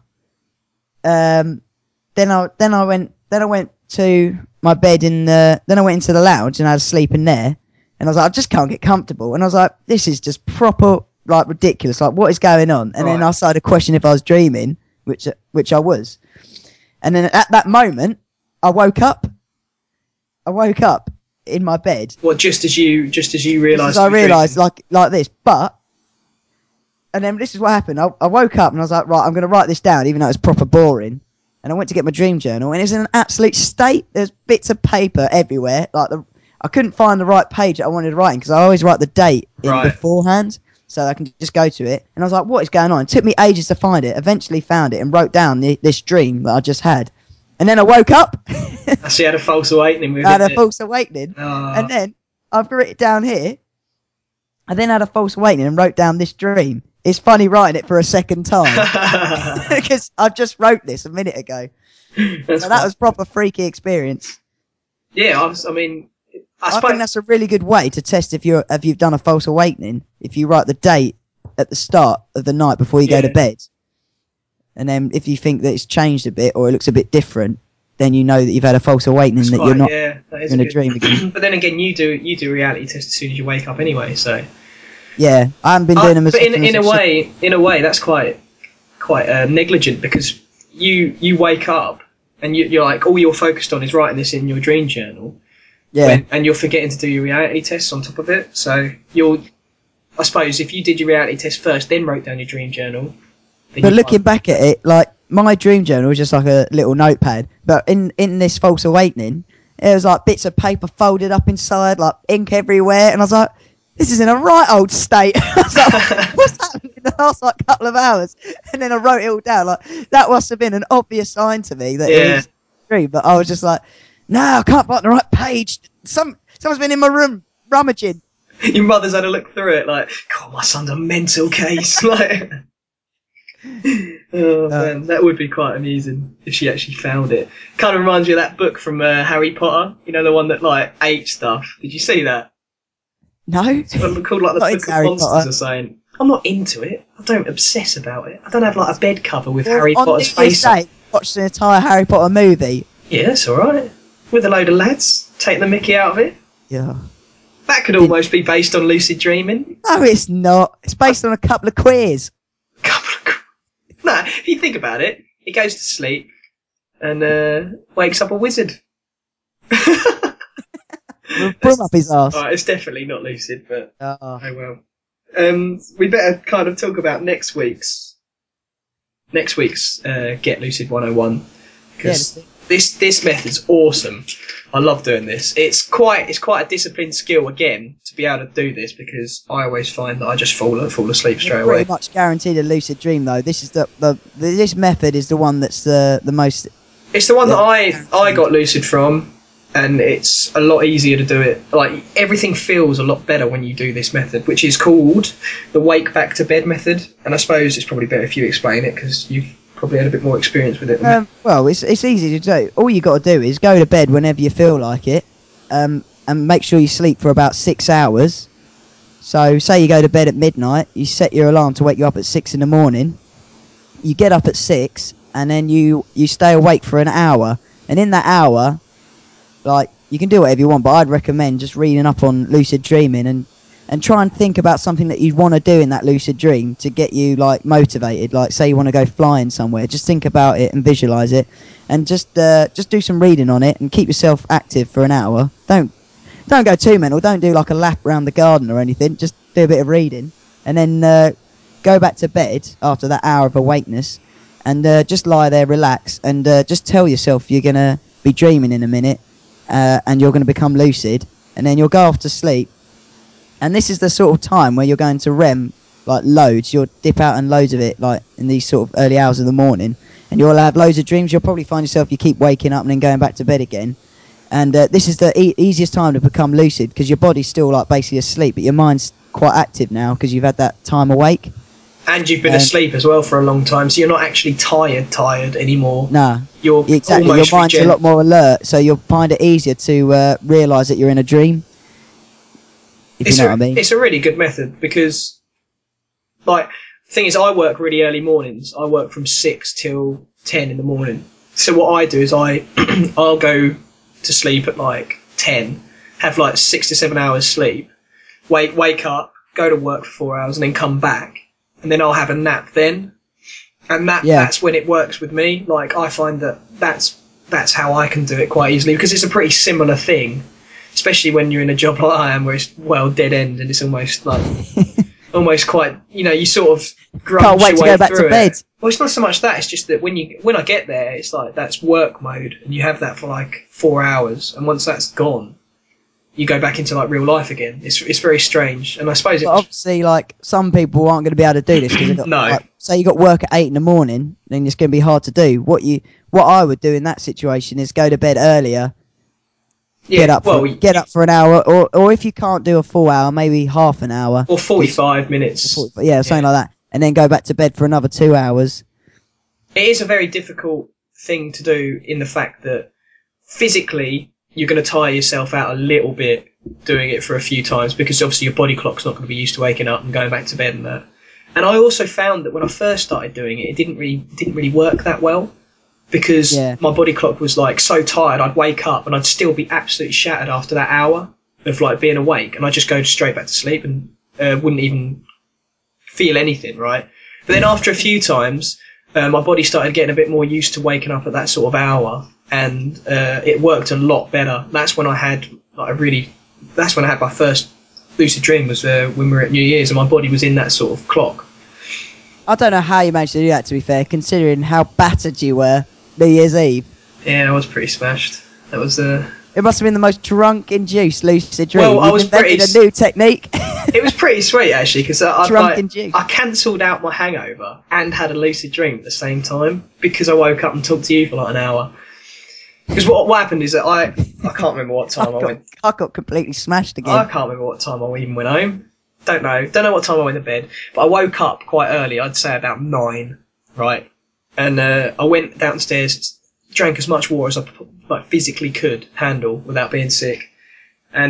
Speaker 3: Um, then I then I went then I went to my bed in the then I went into the lounge and I had to sleep in there. And I was like, I just can't get comfortable. And I was like, this is just proper like ridiculous. Like, what is going on? And then
Speaker 2: Right.
Speaker 3: I started to question if I was dreaming, which which I was. And then at that moment, I woke up. I woke up in my bed.
Speaker 2: Well, just as you just as you
Speaker 3: Just
Speaker 2: realised.
Speaker 3: as I
Speaker 2: you were
Speaker 3: realised,
Speaker 2: dreaming.
Speaker 3: like like this, but. And then this is what happened. I, I woke up and I was like, right, I'm going to write this down, even though it's proper boring. And I went to get my dream journal, and it was in an absolute state. There's bits of paper everywhere. Like the, I couldn't find the right page that I wanted to write in because I always write the date in
Speaker 2: Right.
Speaker 3: beforehand, so I can just go to it. And I was like, what is going on? It took me ages to find it. Eventually found it and wrote down the, this dream that I just had. And then I woke up.
Speaker 2: I see you had a false awakening with
Speaker 3: I had
Speaker 2: it.
Speaker 3: a false awakening.
Speaker 2: Oh.
Speaker 3: And then I've written it down here. I then had a false awakening and wrote down this dream. It's funny writing it for a second time because I just wrote this a minute ago.
Speaker 2: That's
Speaker 3: So that
Speaker 2: quite-
Speaker 3: was proper freaky experience.
Speaker 2: Yeah, I, was, I mean, I,
Speaker 3: I,
Speaker 2: suppose.
Speaker 3: think that's a really good way to test if you're if you've done a false awakening. If you write the date at the start of the night before you
Speaker 2: Yeah.
Speaker 3: go to bed, and then if you think that it's changed a bit or it looks a bit different, then you know that you've had a false awakening
Speaker 2: That's
Speaker 3: that
Speaker 2: quite-
Speaker 3: you're not
Speaker 2: yeah, that is
Speaker 3: in
Speaker 2: a
Speaker 3: a
Speaker 2: good-
Speaker 3: dream again.
Speaker 2: But then again, you do you do reality tests as soon as you wake up anyway. So,
Speaker 3: Yeah, I haven't been
Speaker 2: I-
Speaker 3: doing them as
Speaker 2: but in
Speaker 3: often as
Speaker 2: in
Speaker 3: I
Speaker 2: a
Speaker 3: should.
Speaker 2: way, in a way, that's quite quite uh, negligent because you you wake up and you, you're like all you're focused on is writing this in your dream journal,
Speaker 3: Yeah,
Speaker 2: when, and you're forgetting to do your reality tests on top of it. So you'll, I suppose, if you did your reality test first, then wrote down your dream journal. then
Speaker 3: but
Speaker 2: you
Speaker 3: looking
Speaker 2: might-
Speaker 3: back at it, like my dream journal was just like a little notepad. But in in this false awakening, it was like bits of paper folded up inside, like ink everywhere, and I was like, this is in a right old state. I was like, what's happened in the last like couple of hours? And then I wrote it all down. Like that must have been an obvious sign to me that it
Speaker 2: Yeah.
Speaker 3: was a dream. But I was just like, no, I can't find the right page. Some someone's been in my room rummaging.
Speaker 2: your mother's had a look through it, like, God, my son's a mental case. Like, oh man, that would be quite amusing if she actually found it. Kind of reminds me of that book from uh, Harry Potter. You know, the one that like ate stuff. Did you see that?
Speaker 3: No,
Speaker 2: It's called like the
Speaker 3: Not
Speaker 2: Book
Speaker 3: into
Speaker 2: of
Speaker 3: Harry
Speaker 2: Monsters
Speaker 3: Potter.
Speaker 2: or something. I'm not into it. I don't obsess about it. I don't have like a bed cover with
Speaker 3: Well,
Speaker 2: Harry
Speaker 3: on
Speaker 2: Potter's
Speaker 3: New Year's
Speaker 2: face on.
Speaker 3: Day, watched the entire Harry Potter movie.
Speaker 2: Yeah, that's all right. With a load of lads, take the Mickey out of it.
Speaker 3: Yeah.
Speaker 2: That could almost be based on lucid dreaming.
Speaker 3: No, it's not. It's based on a couple of queers.
Speaker 2: Couple of. Nah, if you think about it, he goes to sleep and uh, wakes up a wizard.
Speaker 3: With a broom up his ass.
Speaker 2: Alright, it's definitely not lucid, but
Speaker 3: Oh.
Speaker 2: oh well. Um, we better kind of talk about next week's next week's uh, Get Lucid one oh one because
Speaker 3: Yeah,
Speaker 2: this this method's awesome. I love doing this. It's quite it's quite a disciplined skill again to be able to do this because I always find that I just fall fall asleep straight
Speaker 3: You're
Speaker 2: away.
Speaker 3: pretty much guaranteed a lucid dream, though. This is the, the, the this method is the one that's the the most.
Speaker 2: It's the one that
Speaker 3: Yeah.
Speaker 2: I I got lucid from, and it's a lot easier to do it. Like everything feels a lot better when you do this method, which is called the wake back to bed method. And I suppose it's probably better if you explain it because you've probably had a bit more experience with it. Than me.
Speaker 3: Um, well, it's it's easy to do. All you got to do is go to bed whenever you feel like it, um, and make sure you sleep for about six hours. So, say you go to bed at midnight, you set your alarm to wake you up at six in the morning. You get up at six, and then you you stay awake for an hour, and in that hour, like, you can do whatever you want, but I'd recommend just reading up on lucid dreaming and and try and think about something that you'd want to do in that lucid dream to get you like motivated. Like, say you want to go flying somewhere, just think about it and visualize it, and just uh, just do some reading on it and keep yourself active for an hour. Don't don't go too mental. Don't do like a lap around the garden or anything. Just do a bit of reading, and then uh, go back to bed after that hour of awakeness, and uh, just lie there, relax, and uh, just tell yourself you're gonna be dreaming in a minute, uh, and you're gonna become lucid, and then you'll go off to sleep. And this is the sort of time where you're going to R E M like loads. You'll dip out and loads of it like in these sort of early hours of the morning, and you'll have loads of dreams. You'll probably find yourself you keep waking up and then going back to bed again. And uh, this is the e- easiest time to become lucid because your body's still like basically asleep, but your mind's quite active now because you've had that time awake.
Speaker 2: And you've been
Speaker 3: Um,
Speaker 2: asleep as well for a long time, so you're not actually tired, tired anymore.
Speaker 3: Nah,
Speaker 2: You're
Speaker 3: exactly.
Speaker 2: almost
Speaker 3: Your mind's
Speaker 2: regen-
Speaker 3: a lot more alert, so you'll find it easier to uh, realise that you're in a dream. If
Speaker 2: It's
Speaker 3: you know
Speaker 2: a,
Speaker 3: what I mean.
Speaker 2: It's a really good method because, like, the thing is, I work really early mornings. I work from six till ten in the morning. So what I do is I, I'll go to sleep at like ten, have like six to seven hours sleep, wake wake up, go to work for four hours, and then come back, and then I'll have a nap then, and that
Speaker 3: Yeah.
Speaker 2: that's when it works with me. Like, I find that that's that's how I can do it quite easily because it's a pretty similar thing. Especially when you're in a job like I am, where it's well dead end, and it's almost like almost quite, you know, you sort of grunge
Speaker 3: Can't wait
Speaker 2: your
Speaker 3: to
Speaker 2: way
Speaker 3: go back
Speaker 2: through
Speaker 3: to bed.
Speaker 2: it. Well, it's not so much that; it's just that when you when I get there, it's like that's work mode, and you have that for like four hours, and once that's gone, you go back into like real life again. It's it's very strange, and I suppose
Speaker 3: But
Speaker 2: it's
Speaker 3: obviously, like, some people aren't going to be able to do this because
Speaker 2: No.
Speaker 3: like, say you got work at eight in the morning, then it's going to be hard to do. What you, what I would do in that situation is go to bed earlier,
Speaker 2: yeah,
Speaker 3: get up,
Speaker 2: well,
Speaker 3: for, get up for an hour, or or if you can't do a full hour, maybe half an hour,
Speaker 2: or forty-five minutes.
Speaker 3: yeah, something like that, and then go back to bed for another two hours.
Speaker 2: It is a very difficult thing to do in the fact that physically you're going to tire yourself out a little bit doing it for a few times because obviously your body clock's not going to be used to waking up and going back to bed and that. And I also found that when I first started doing it, it didn't really didn't really work that well because
Speaker 3: Yeah.
Speaker 2: my body clock was like so tired. I'd wake up and I'd still be absolutely shattered after that hour of like being awake, and I'd just go straight back to sleep and uh, wouldn't even feel anything, right? But then after a few times, uh, my body started getting a bit more used to waking up at that sort of hour, and uh, it worked a lot better. That's when I had like a really. That's when I had my first lucid dream. Was uh, when we were at New Year's, and my body was in that sort of clock.
Speaker 3: I don't know how you managed to do that, to be fair, considering how battered you were New Year's Eve.
Speaker 2: Yeah, I was pretty smashed. That was uh,
Speaker 3: It must have been the most drunk-induced lucid dream.
Speaker 2: Well, I
Speaker 3: You've
Speaker 2: was
Speaker 3: invented
Speaker 2: pretty
Speaker 3: a new technique.
Speaker 2: it was pretty sweet actually because I, I,
Speaker 3: Drunk
Speaker 2: like,
Speaker 3: and juiced.
Speaker 2: I cancelled out my hangover and had a lucid dream at the same time because I woke up and talked to you for like an hour. Because what, what happened is that I I can't remember what
Speaker 3: I
Speaker 2: time I
Speaker 3: got,
Speaker 2: went.
Speaker 3: I got completely smashed
Speaker 2: I
Speaker 3: again.
Speaker 2: can't remember what time I even went home. Don't know. Don't know what time I went to bed. But I woke up quite early. I'd say about nine, right? And uh, I went downstairs, drank as much water as I like physically could handle without being sick, and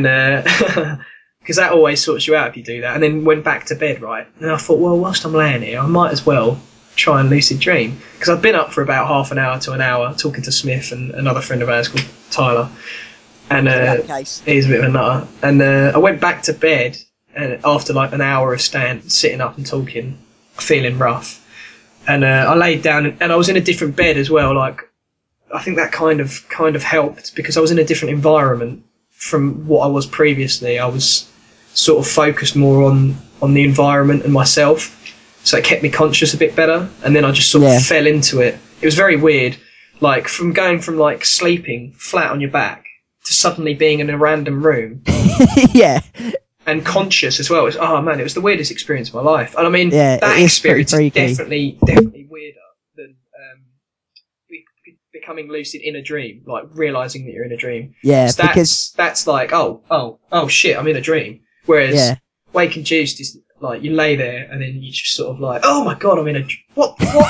Speaker 2: because that always sorts you out if you do that. And then went back to bed, right? And I thought, well, whilst I'm laying here, I might as well try and lucid dream because I've been up for about half an hour to an hour talking to Smith and another friend of ours called Tyler. And uh,
Speaker 3: In that case.
Speaker 2: he's a bit of a nutter. And uh, I went back to bed, and after like an hour of stand, sitting up and talking, feeling rough. And uh, I laid down, and, and I was in a different bed as well. Like, I think that kind of kind of helped because I was in a different environment from what I was previously. I was sort of focused more on on the environment and myself, so it kept me conscious a bit better. And then I just sort
Speaker 3: Yeah.
Speaker 2: of fell into it. It was very weird, like from going from like sleeping flat on your back to suddenly being in a random room
Speaker 3: Yeah.
Speaker 2: and conscious as well. It was, oh man, it was the weirdest experience of my life. And I mean,
Speaker 3: Yeah,
Speaker 2: that
Speaker 3: it is pretty
Speaker 2: experience is
Speaker 3: freaky.
Speaker 2: definitely definitely weirder than um, be- be- becoming lucid in a dream, like realizing that you're in a dream.
Speaker 3: Yeah,
Speaker 2: 'Cause that's
Speaker 3: because
Speaker 2: that's like, oh oh oh shit, I'm in a dream. Whereas
Speaker 3: Yeah.
Speaker 2: wake induced is like you lay there and then you just sort of like, oh my god, I'm in a dr- what what?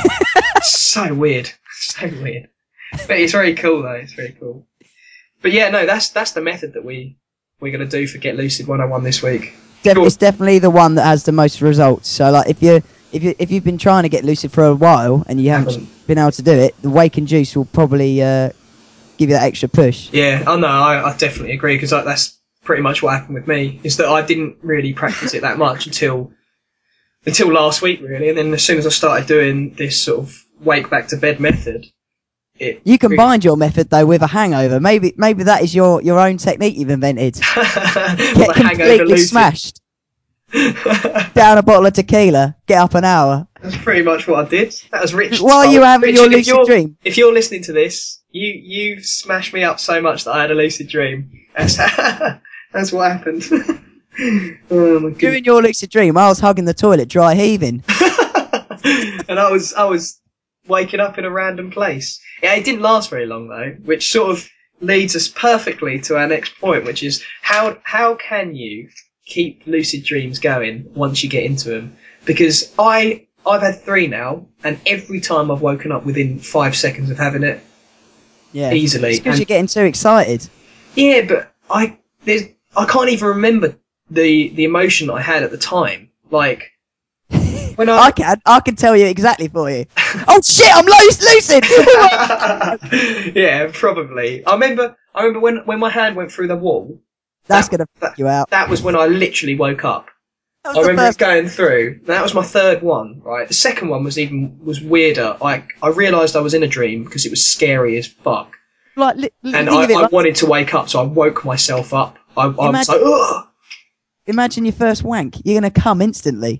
Speaker 2: So weird, so weird. But it's very cool though. It's very cool. But yeah, no, that's that's the method that we we're gonna do for Get Lucid one oh one this week.
Speaker 3: def-
Speaker 2: Cool.
Speaker 3: it's definitely the one that has the most results. So like if you if you if you've been trying to get lucid for a while and you haven't
Speaker 2: Haven't.
Speaker 3: been able to do it, the waking juice will probably uh, give you that extra push.
Speaker 2: Yeah, oh no, I, I definitely agree, because that's pretty much what happened with me, is that I didn't really practice it that much until until last week, really, and then as soon as I started doing this sort of wake back to bed method, it
Speaker 3: You combined your method though with a hangover. Maybe maybe that is your, your own technique you've invented. Get completely smashed. Down a bottle of tequila. Get up an hour.
Speaker 2: That's pretty much what I did. That was Rich.
Speaker 3: While you having your lucid
Speaker 2: if you're,
Speaker 3: dream.
Speaker 2: If you're listening to this, you you've smashed me up so much that I had a lucid dream. That's that's what happened. Oh my god.
Speaker 3: During your lucid dream, I was hugging the toilet, dry heaving.
Speaker 2: And I was I was waking up in a random place. Yeah, it didn't last very long though, which sort of leads us perfectly to our next point, which is how how can you keep lucid dreams going once you get into them? Because I I've had three now, and every time I've woken up within five seconds of having it.
Speaker 3: Yeah,
Speaker 2: easily.
Speaker 3: It's because
Speaker 2: And-
Speaker 3: you're getting too excited.
Speaker 2: Yeah, but I there's I can't even remember the the emotion that I had at the time. Like when I
Speaker 3: I can. I can tell you exactly for you. Oh shit! I'm loose, lucid.
Speaker 2: yeah, probably. I remember. I remember when when my hand went through the wall.
Speaker 3: That's
Speaker 2: that,
Speaker 3: gonna
Speaker 2: that,
Speaker 3: fuck you out.
Speaker 2: That was when I literally woke up.
Speaker 3: That was
Speaker 2: I
Speaker 3: the
Speaker 2: remember
Speaker 3: first.
Speaker 2: it going through. That was my third one. Right. The second one was even was weirder. Like I realised I was in a dream because it was scary as fuck,
Speaker 3: Like, li- li-
Speaker 2: and
Speaker 3: think
Speaker 2: I,
Speaker 3: of it
Speaker 2: I
Speaker 3: like-
Speaker 2: wanted to wake up, so I woke myself up. I, I was
Speaker 3: Imagine-
Speaker 2: like, ugh.
Speaker 3: Imagine your first wank. You're gonna come instantly.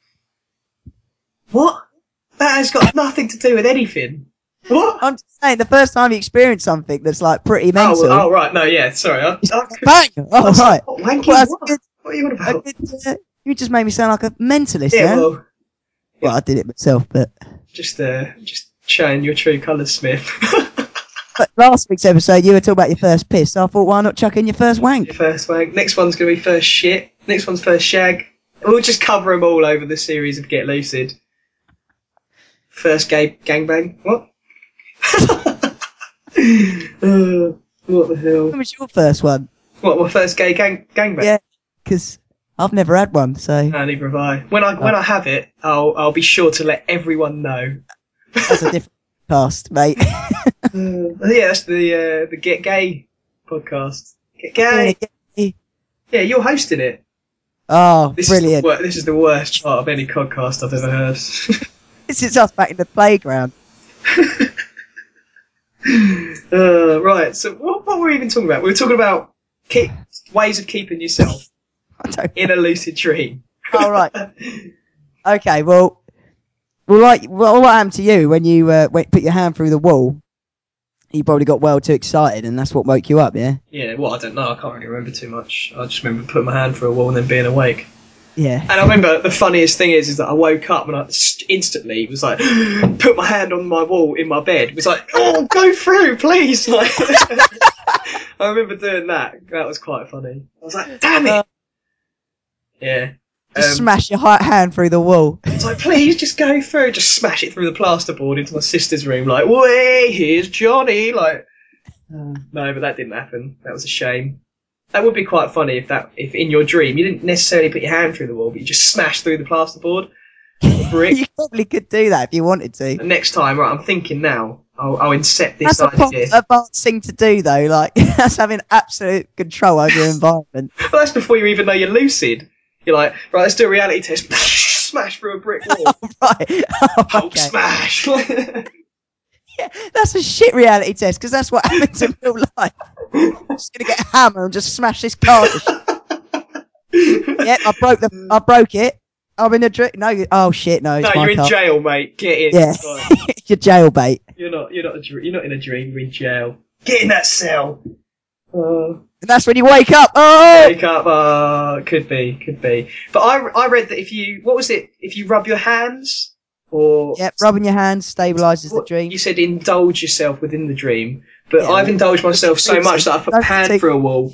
Speaker 2: What? That has got nothing to do with anything. What?
Speaker 3: I'm just saying, the first time you experience something that's like pretty
Speaker 2: Oh,
Speaker 3: mental.
Speaker 2: well, oh, right. No, yeah. Sorry. I,
Speaker 3: it's
Speaker 2: I,
Speaker 3: like, bang! Oh, right.
Speaker 2: What, wanking?
Speaker 3: Well, that's
Speaker 2: what?
Speaker 3: a good,
Speaker 2: what are you on
Speaker 3: a
Speaker 2: about?
Speaker 3: good, uh, you just made me sound like a mentalist.
Speaker 2: Yeah,
Speaker 3: Yeah.
Speaker 2: well,
Speaker 3: Well, I did it myself, but.
Speaker 2: just uh, just showing your true colours, Smith.
Speaker 3: But last week's episode, you were talking about your first piss, so I thought, why not chuck in your first wank?
Speaker 2: Your first wank. Next one's going to be first shit. Next one's first shag. We'll just cover them all over the series of Get Lucid. First gay gangbang. What? uh, what the hell?
Speaker 3: When was your first one?
Speaker 2: What, my first gay gang gangbang?
Speaker 3: Yeah, because I've never had one, so
Speaker 2: No, neither have I. When I when I have it, I'll I'll be sure to let everyone know.
Speaker 3: that's a different cast, mate.
Speaker 2: Uh, yeah, that's the uh, the Get Gay podcast. Get Gay. Yeah, you're hosting it.
Speaker 3: Oh,
Speaker 2: This
Speaker 3: brilliant.
Speaker 2: Is the, wor- this is the worst part of any podcast I've ever heard.
Speaker 3: This is us back in the playground.
Speaker 2: uh, right, so what, what were we even talking about? We were talking about keep, ways of keeping yourself
Speaker 3: I don't
Speaker 2: in a lucid dream.
Speaker 3: All right. Okay, well, well, like, well, what happened to you when you uh, went, put your hand through the wall? You probably got well too excited, and that's what woke you up, yeah?
Speaker 2: Yeah, well, I don't know. I can't really remember too much. I just remember putting my hand through a wall and then being awake.
Speaker 3: Yeah.
Speaker 2: And I remember the funniest thing is, is that I woke up and I instantly was like, put my hand on my wall in my bed. It was like, oh, go through, please. Like, I remember doing that. That was quite funny. I was like, damn it.
Speaker 3: Uh,
Speaker 2: Yeah.
Speaker 3: Just
Speaker 2: Um,
Speaker 3: smash your hi- hand through the wall.
Speaker 2: It's like, please, just go through. Just smash it through the plasterboard into my sister's room. Like, way, here's Johnny. Like, no, but that didn't happen. That was a shame. That would be quite funny if that, if in your dream you didn't necessarily put your hand through the wall, but you just smashed through the plasterboard, the brick.
Speaker 3: You probably could do that if you wanted to.
Speaker 2: And next time, right, I'm thinking now, I'll, I'll incept this
Speaker 3: That's a proper
Speaker 2: idea.
Speaker 3: advanced thing to do, though. Like, that's having absolute control over your environment.
Speaker 2: Well, that's before you even know you're lucid. You're like, right, let's do a reality test. Smash through a brick wall.
Speaker 3: Right. Oh,
Speaker 2: Hulk
Speaker 3: okay.
Speaker 2: smash.
Speaker 3: Yeah, that's a shit reality test, because that's what happens in real life. I'm just gonna get a hammer and just smash this car to shit. Yep, I broke the, I broke it. I'm in a dr- no. you- Oh shit, no, it's
Speaker 2: No,
Speaker 3: my
Speaker 2: you're in
Speaker 3: car.
Speaker 2: jail, mate. Get in.
Speaker 3: Yeah,
Speaker 2: Right.
Speaker 3: you're jailbait.
Speaker 2: You're not. You're not. A, dr- you're not in a dream. You're in jail. Get in that cell. Uh,
Speaker 3: And that's when you wake up. Oh,
Speaker 2: wake up. Uh, could be. Could be. But I, I read that if you, what was it? If you rub your hands, or
Speaker 3: yep, rubbing your hands stabilizes the
Speaker 2: what-
Speaker 3: dream.
Speaker 2: You said indulge yourself within the dream, but
Speaker 3: Yeah,
Speaker 2: I've
Speaker 3: well,
Speaker 2: indulged myself so
Speaker 3: dreams
Speaker 2: much
Speaker 3: are-
Speaker 2: that I put my
Speaker 3: don't
Speaker 2: hand
Speaker 3: take-
Speaker 2: through a wall.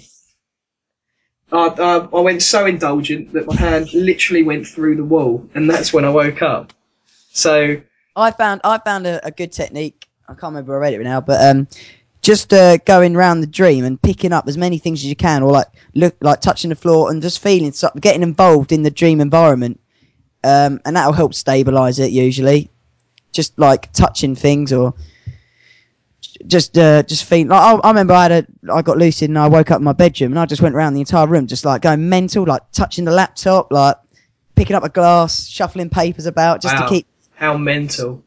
Speaker 2: I, I, I went so indulgent that my hand literally went through the wall, and that's when I woke up. So
Speaker 3: I found I found a, a good technique. I can't remember where I read it now, but um, just uh, going around the dream and picking up as many things as you can, or like look like touching the floor and just feeling, so- getting involved in the dream environment, um, and that'll help stabilize it usually. just like touching things or just uh, just feeling. Like, I, I remember I had a I got lucid and I woke up in my bedroom and I just went around the entire room just like going mental, like touching the laptop, like picking up a glass, shuffling papers about just
Speaker 2: Wow.
Speaker 3: to keep.
Speaker 2: How mental.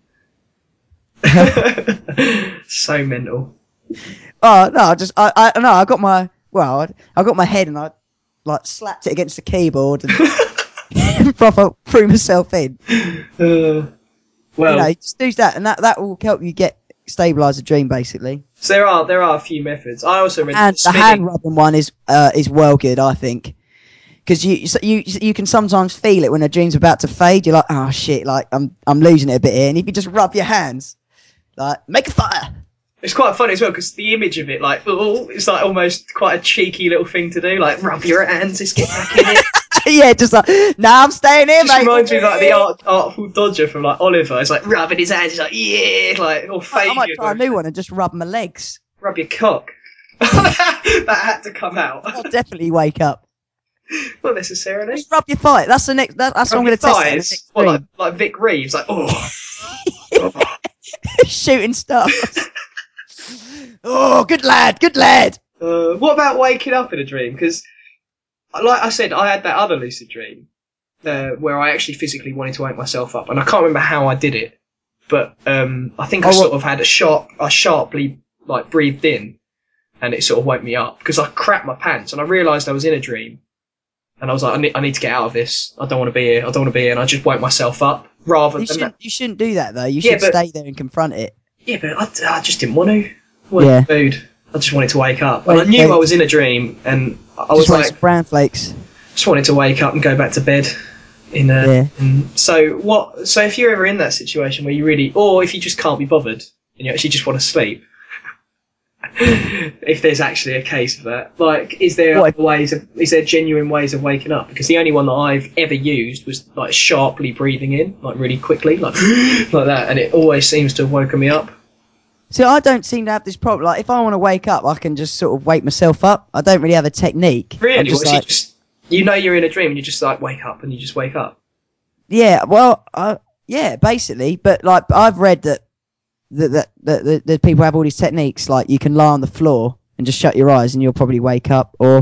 Speaker 2: So mental.
Speaker 3: Oh no! I just I I no I got my well I, I got my head and I like slapped it against the keyboard and proper threw myself in.
Speaker 2: Uh, well,
Speaker 3: You know, just do that and that that will help you get stabilise the dream basically.
Speaker 2: so there are there are a few methods. I also read
Speaker 3: And the
Speaker 2: spinning.
Speaker 3: hand rubbing one is uh, is well good, I think, because you so you you can sometimes feel it when a dream's about to fade. You're like, oh shit, like I'm I'm losing it a bit here, and if you just rub your hands, like make a fire.
Speaker 2: It's quite funny as well because the image of it, like, oh, it's like almost quite a cheeky little thing to do. Like, rub your hands, let's get back in it.
Speaker 3: Yeah, just like, nah, I'm staying here,
Speaker 2: It just
Speaker 3: mate.
Speaker 2: reminds me of like the art, Artful Dodger from like Oliver. It's like rubbing his hands. He's like, yeah, like all
Speaker 3: I, I might
Speaker 2: Fabian.
Speaker 3: try a new one and just rub my legs.
Speaker 2: Rub your cock. That had to come out.
Speaker 3: I'll definitely wake up.
Speaker 2: Not necessarily.
Speaker 3: Just rub your thigh. That's the next. That, that's
Speaker 2: Rub
Speaker 3: what I'm
Speaker 2: your
Speaker 3: going to test. That in the
Speaker 2: thighs.
Speaker 3: next
Speaker 2: What, like,
Speaker 3: dream.
Speaker 2: like Vic Reeves, like, oh. Oh.
Speaker 3: Shooting stars. Oh, good lad, good lad.
Speaker 2: Uh, what about waking up in a dream? Because, like I said, I had that other lucid dream uh, where I actually physically wanted to wake myself up, and I can't remember how I did it, but um, I think I
Speaker 3: Oh,
Speaker 2: sort
Speaker 3: what-
Speaker 2: of had a sharp, I sharply like breathed in, and it sort of woke me up because I crapped my pants, and I realised I was in a dream, and I was like, I need, I need to get out of this. I don't want to be here. I don't want to be here, and I just woke myself up rather
Speaker 3: You
Speaker 2: than
Speaker 3: shouldn't.
Speaker 2: that.
Speaker 3: You shouldn't do that though. You
Speaker 2: Yeah,
Speaker 3: should
Speaker 2: but-
Speaker 3: stay there and confront it.
Speaker 2: Yeah, but I, I just didn't want to. I wanted
Speaker 3: Yeah.
Speaker 2: food. I just wanted to wake up,
Speaker 3: Wait,
Speaker 2: and I knew
Speaker 3: wait.
Speaker 2: I was in a dream, and I
Speaker 3: Just
Speaker 2: was
Speaker 3: want
Speaker 2: like,
Speaker 3: some bran flakes.
Speaker 2: just wanted to wake up and go back to bed. In a,
Speaker 3: Yeah.
Speaker 2: in, so what? So if you're ever in that situation where you really, or if you just can't be bothered and you actually just want to sleep, if there's actually a case of that, like, is there
Speaker 3: What if-
Speaker 2: other ways of, is there genuine ways of waking up? Because the only one that I've ever used was like sharply breathing in, like really quickly, like like that, and it always seems to have woken me up.
Speaker 3: See, I don't seem to have this problem. Like, if I want to wake up, I can just sort of wake myself up. I don't really have a technique.
Speaker 2: Really,
Speaker 3: I'm just
Speaker 2: Well, so
Speaker 3: like,
Speaker 2: you just you know you're in a dream and you just like wake up and you just wake up.
Speaker 3: yeah, well, uh, yeah, basically. But like, I've read that that that, that, that, that people have all these techniques. Like, you can lie on the floor and just shut your eyes, and you'll probably wake up. Or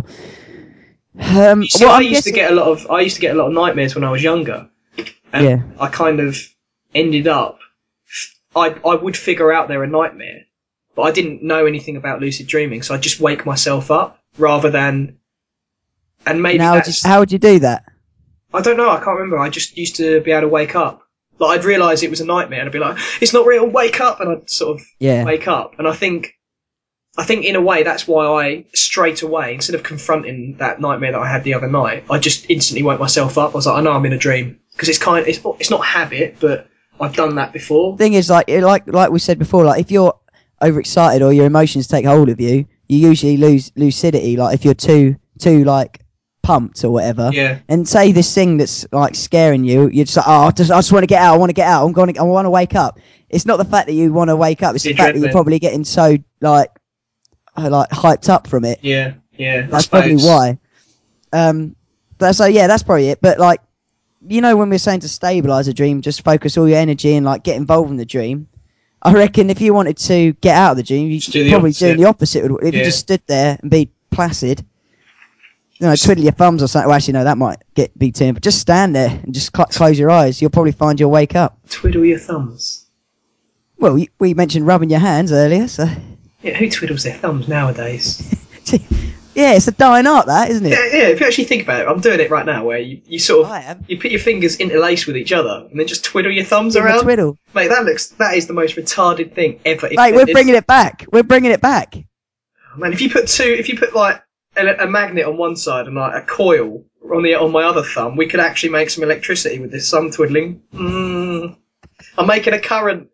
Speaker 3: um,
Speaker 2: You see,
Speaker 3: what
Speaker 2: I
Speaker 3: I'm
Speaker 2: used
Speaker 3: guessing-
Speaker 2: to get a lot of I used to get a lot of nightmares when I was younger, and
Speaker 3: Yeah.
Speaker 2: I kind of ended up. I I would figure out they're a nightmare, but I didn't know anything about lucid dreaming, so I just wake myself up rather than. And maybe
Speaker 3: Now,
Speaker 2: that's.
Speaker 3: how would you do that?
Speaker 2: I don't know. I can't remember. I just used to be able to wake up. Like, I'd realise it was a nightmare, and I'd be like, "It's not real. Wake up!" And I'd sort of
Speaker 3: Yeah.
Speaker 2: wake up. And I think, I think in a way that's why I straight away, instead of confronting that nightmare that I had the other night, I just instantly woke myself up. I was like, I know I'm in a dream, because it's kind, it's it's not habit, but I've done that before.
Speaker 3: Thing is, like, like like we said before, like if you're overexcited or your emotions take hold of you, you usually lose lucidity. Like if you're too too like pumped or whatever.
Speaker 2: Yeah.
Speaker 3: And say this thing that's like scaring you, you're just like, oh, I just, I just want to get out. I want to get out. I'm going. To, I want to wake up. It's not the fact that you want to wake up. It's the,
Speaker 2: The
Speaker 3: fact that you're
Speaker 2: adrenaline.
Speaker 3: probably getting so like uh, like hyped up from it.
Speaker 2: Yeah, yeah. I
Speaker 3: That's probably
Speaker 2: suppose.
Speaker 3: why. Um. But, so yeah, that's probably it. But like, you know, when we're saying to stabilize a dream, just focus all your energy and like get involved in the dream. I reckon if you wanted to get out of the dream, you
Speaker 2: Just do the
Speaker 3: probably
Speaker 2: opposite.
Speaker 3: doing the opposite. If
Speaker 2: Yeah.
Speaker 3: you just stood there and be placid, you know, twiddle your thumbs or something. Well, actually, no, that might get be too. But just stand there and just cl- close your eyes. You'll probably find you'll wake up.
Speaker 2: Twiddle your thumbs.
Speaker 3: Well, we, we mentioned rubbing your hands earlier, so
Speaker 2: Yeah, who twiddles their thumbs nowadays?
Speaker 3: yeah, it's a dying art, that isn't it?
Speaker 2: Yeah, yeah. If you actually think about it, I'm doing it right now, where you, you sort of
Speaker 3: I am.
Speaker 2: you put your fingers interlaced with each other and then just twiddle your thumbs
Speaker 3: Give 'em a
Speaker 2: around.
Speaker 3: twiddle.
Speaker 2: Mate, that looks that is the most retarded thing ever.
Speaker 3: Mate, we're bringing it back. We're bringing it back.
Speaker 2: Man, if you put two, if you put like a, a magnet on one side and like a coil on the on my other thumb, we could actually make some electricity with this thumb twiddling. Mm, I'm making a current.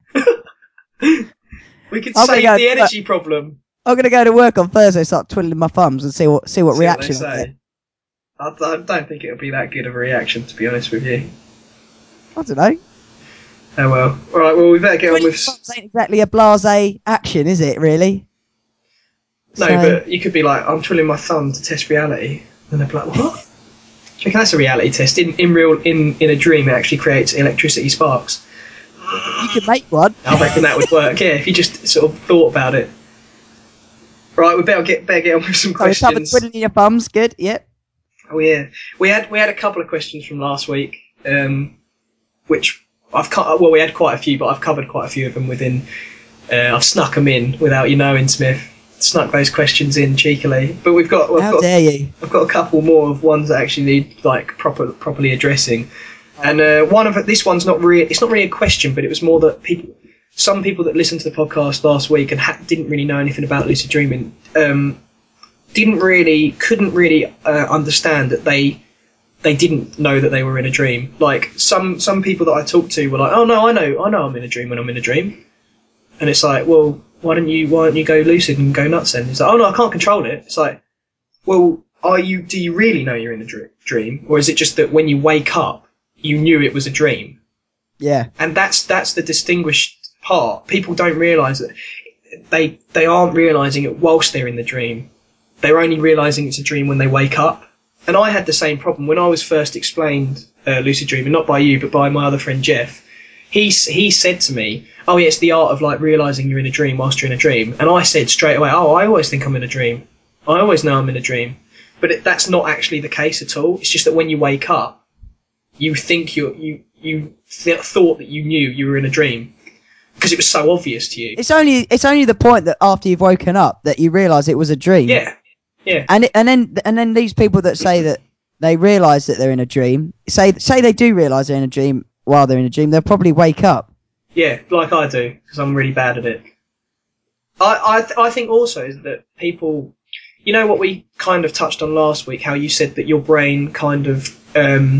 Speaker 2: We could
Speaker 3: I'm gonna
Speaker 2: save
Speaker 3: go-
Speaker 2: the energy problem.
Speaker 3: I'm gonna go to work on Thursday, start twiddling my thumbs and see what see what
Speaker 2: See
Speaker 3: reaction
Speaker 2: what
Speaker 3: I
Speaker 2: they
Speaker 3: get.
Speaker 2: say. I, I don't think it'll be that good of a reaction, to be honest with you.
Speaker 3: I don't know.
Speaker 2: Oh well. All right. Well, we better get on
Speaker 3: Twiddling
Speaker 2: with.
Speaker 3: thumbs ain't exactly a blasé action, is it? Really?
Speaker 2: No,
Speaker 3: So-
Speaker 2: but you could be like, I'm twiddling my thumb to test reality, and they'll be like, what? Do you reckon that's a reality test? In in real in in a dream, it actually creates electricity sparks.
Speaker 3: You could make one.
Speaker 2: I reckon that would work. Yeah, if you just sort of thought about it. Right, we better get better get on with some
Speaker 3: So we covered
Speaker 2: questions.
Speaker 3: twiddling your thumbs. Good. Yep.
Speaker 2: Oh yeah, we had we had a couple of questions from last week, um, which I've cut. Well, we had quite a few, but I've covered quite a few of them within. Uh, I've snuck them in without you knowing, Smith. Snuck those questions in cheekily, but we've got. We've
Speaker 3: How
Speaker 2: got
Speaker 3: dare you?
Speaker 2: I've got a couple more of ones that actually need like proper properly addressing, and uh, one of it. This one's not really. It's not really a question, but it was more that people. Some people that listened to the podcast last week and ha- didn't really know anything about lucid dreaming. Um, didn't really, couldn't really uh, understand that they they didn't know that they were in a dream. Like some some people that I talked to were like, "Oh no, I know, I know, I'm in a dream when I'm in a dream," and it's like, well, why don't you why don't you go lucid and go nuts then? It's like, oh no, I can't control it. It's like, well, are you? Do you really know you're in a dr- dream, or is it just that when you wake up, you knew it was a dream?
Speaker 3: Yeah.
Speaker 2: And that's that's the distinguished part. People don't realise that they they aren't realising it whilst they're in the dream. They're only realising it's a dream when they wake up. And I had the same problem when I was first explained uh, lucid dreaming, not by you, but by my other friend Jeff. He he said to me, "Oh yeah, it's the art of like realising you're in a dream whilst you're in a dream." And I said straight away, "Oh, I always think I'm in a dream. I always know I'm in a dream." But it, that's not actually the case at all. It's just that when you wake up, you think you you you th- thought that you knew you were in a dream because it was so obvious to you.
Speaker 3: It's only it's only the point that after you've woken up that you realise it was a dream.
Speaker 2: Yeah, yeah,
Speaker 3: And it, and then and then these people that say that they realise that they're in a dream, say say they do realise they're in a dream while they're in a dream, they'll probably wake up.
Speaker 2: yeah, like I do because I'm really bad at it. I I th- I think also is that people, you know what we kind of touched on last week, how you said that your brain kind of um,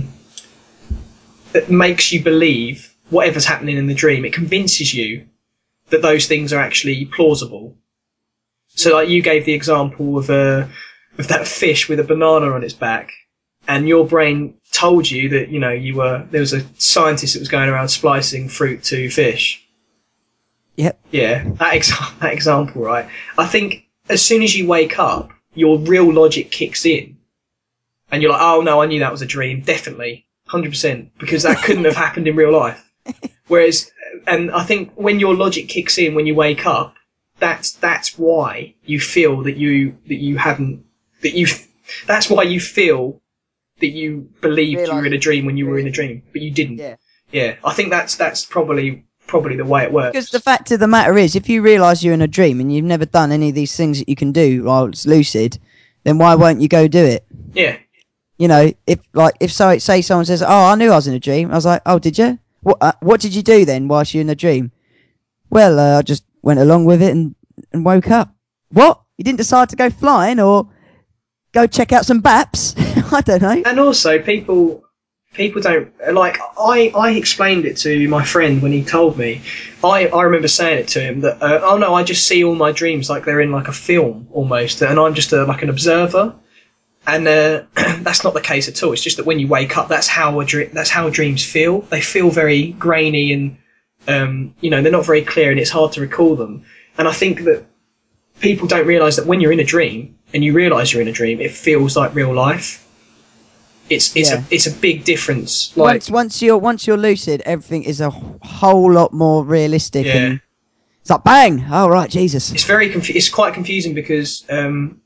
Speaker 2: it makes you believe whatever's happening in the dream. It convinces you that those things are actually plausible. So, like you gave the example of a of that fish with a banana on its back, and your brain told you that you know you were there was a scientist that was going around splicing fruit to fish.
Speaker 3: Yep.
Speaker 2: Yeah, that ex- that example, right? I think as soon as you wake up, your real logic kicks in, and you're like, "Oh no, I knew that was a dream, definitely, one hundred percent, because that couldn't have happened in real life." Whereas, and I think when your logic kicks in when you wake up, that's that's why you feel that you that you haven't that you that's why you feel that you believed you were in a dream when you were in a dream, but you didn't.
Speaker 3: Yeah.
Speaker 2: Yeah, I think that's that's probably probably the way it works.
Speaker 3: Because the fact of the matter is, if you realise you're in a dream and you've never done any of these things that you can do while it's lucid, then why won't you go do it?
Speaker 2: Yeah,
Speaker 3: You know, if like if so, say someone says, "Oh, I knew I was in a dream," I was like, "Oh, did you? What uh, what did you do then whilst you're in a dream?" Well, uh, I just went along with it and and woke up. What? You didn't decide to go flying or go check out some baps? I don't know.
Speaker 2: and also people people don't like. I I explained it to my friend when he told me. I I remember saying it to him that uh, oh no, I just see all my dreams like they're in like a film almost, and I'm just a, like an observer. And uh, that's not the case at all. It's just that when you wake up, that's how a dr- that's how dreams feel. They feel very grainy and um, you know they're not very clear, and it's hard to recall them. And I think that people don't realise that when you're in a dream and you realise you're in a dream, it feels like real life. It's it's
Speaker 3: Yeah.
Speaker 2: a it's a big difference. Like
Speaker 3: Once once you're once you're lucid, everything is a whole lot more realistic,
Speaker 2: Yeah.
Speaker 3: and it's like bang. Oh right, Jesus.
Speaker 2: it's very confu- it's quite confusing because um,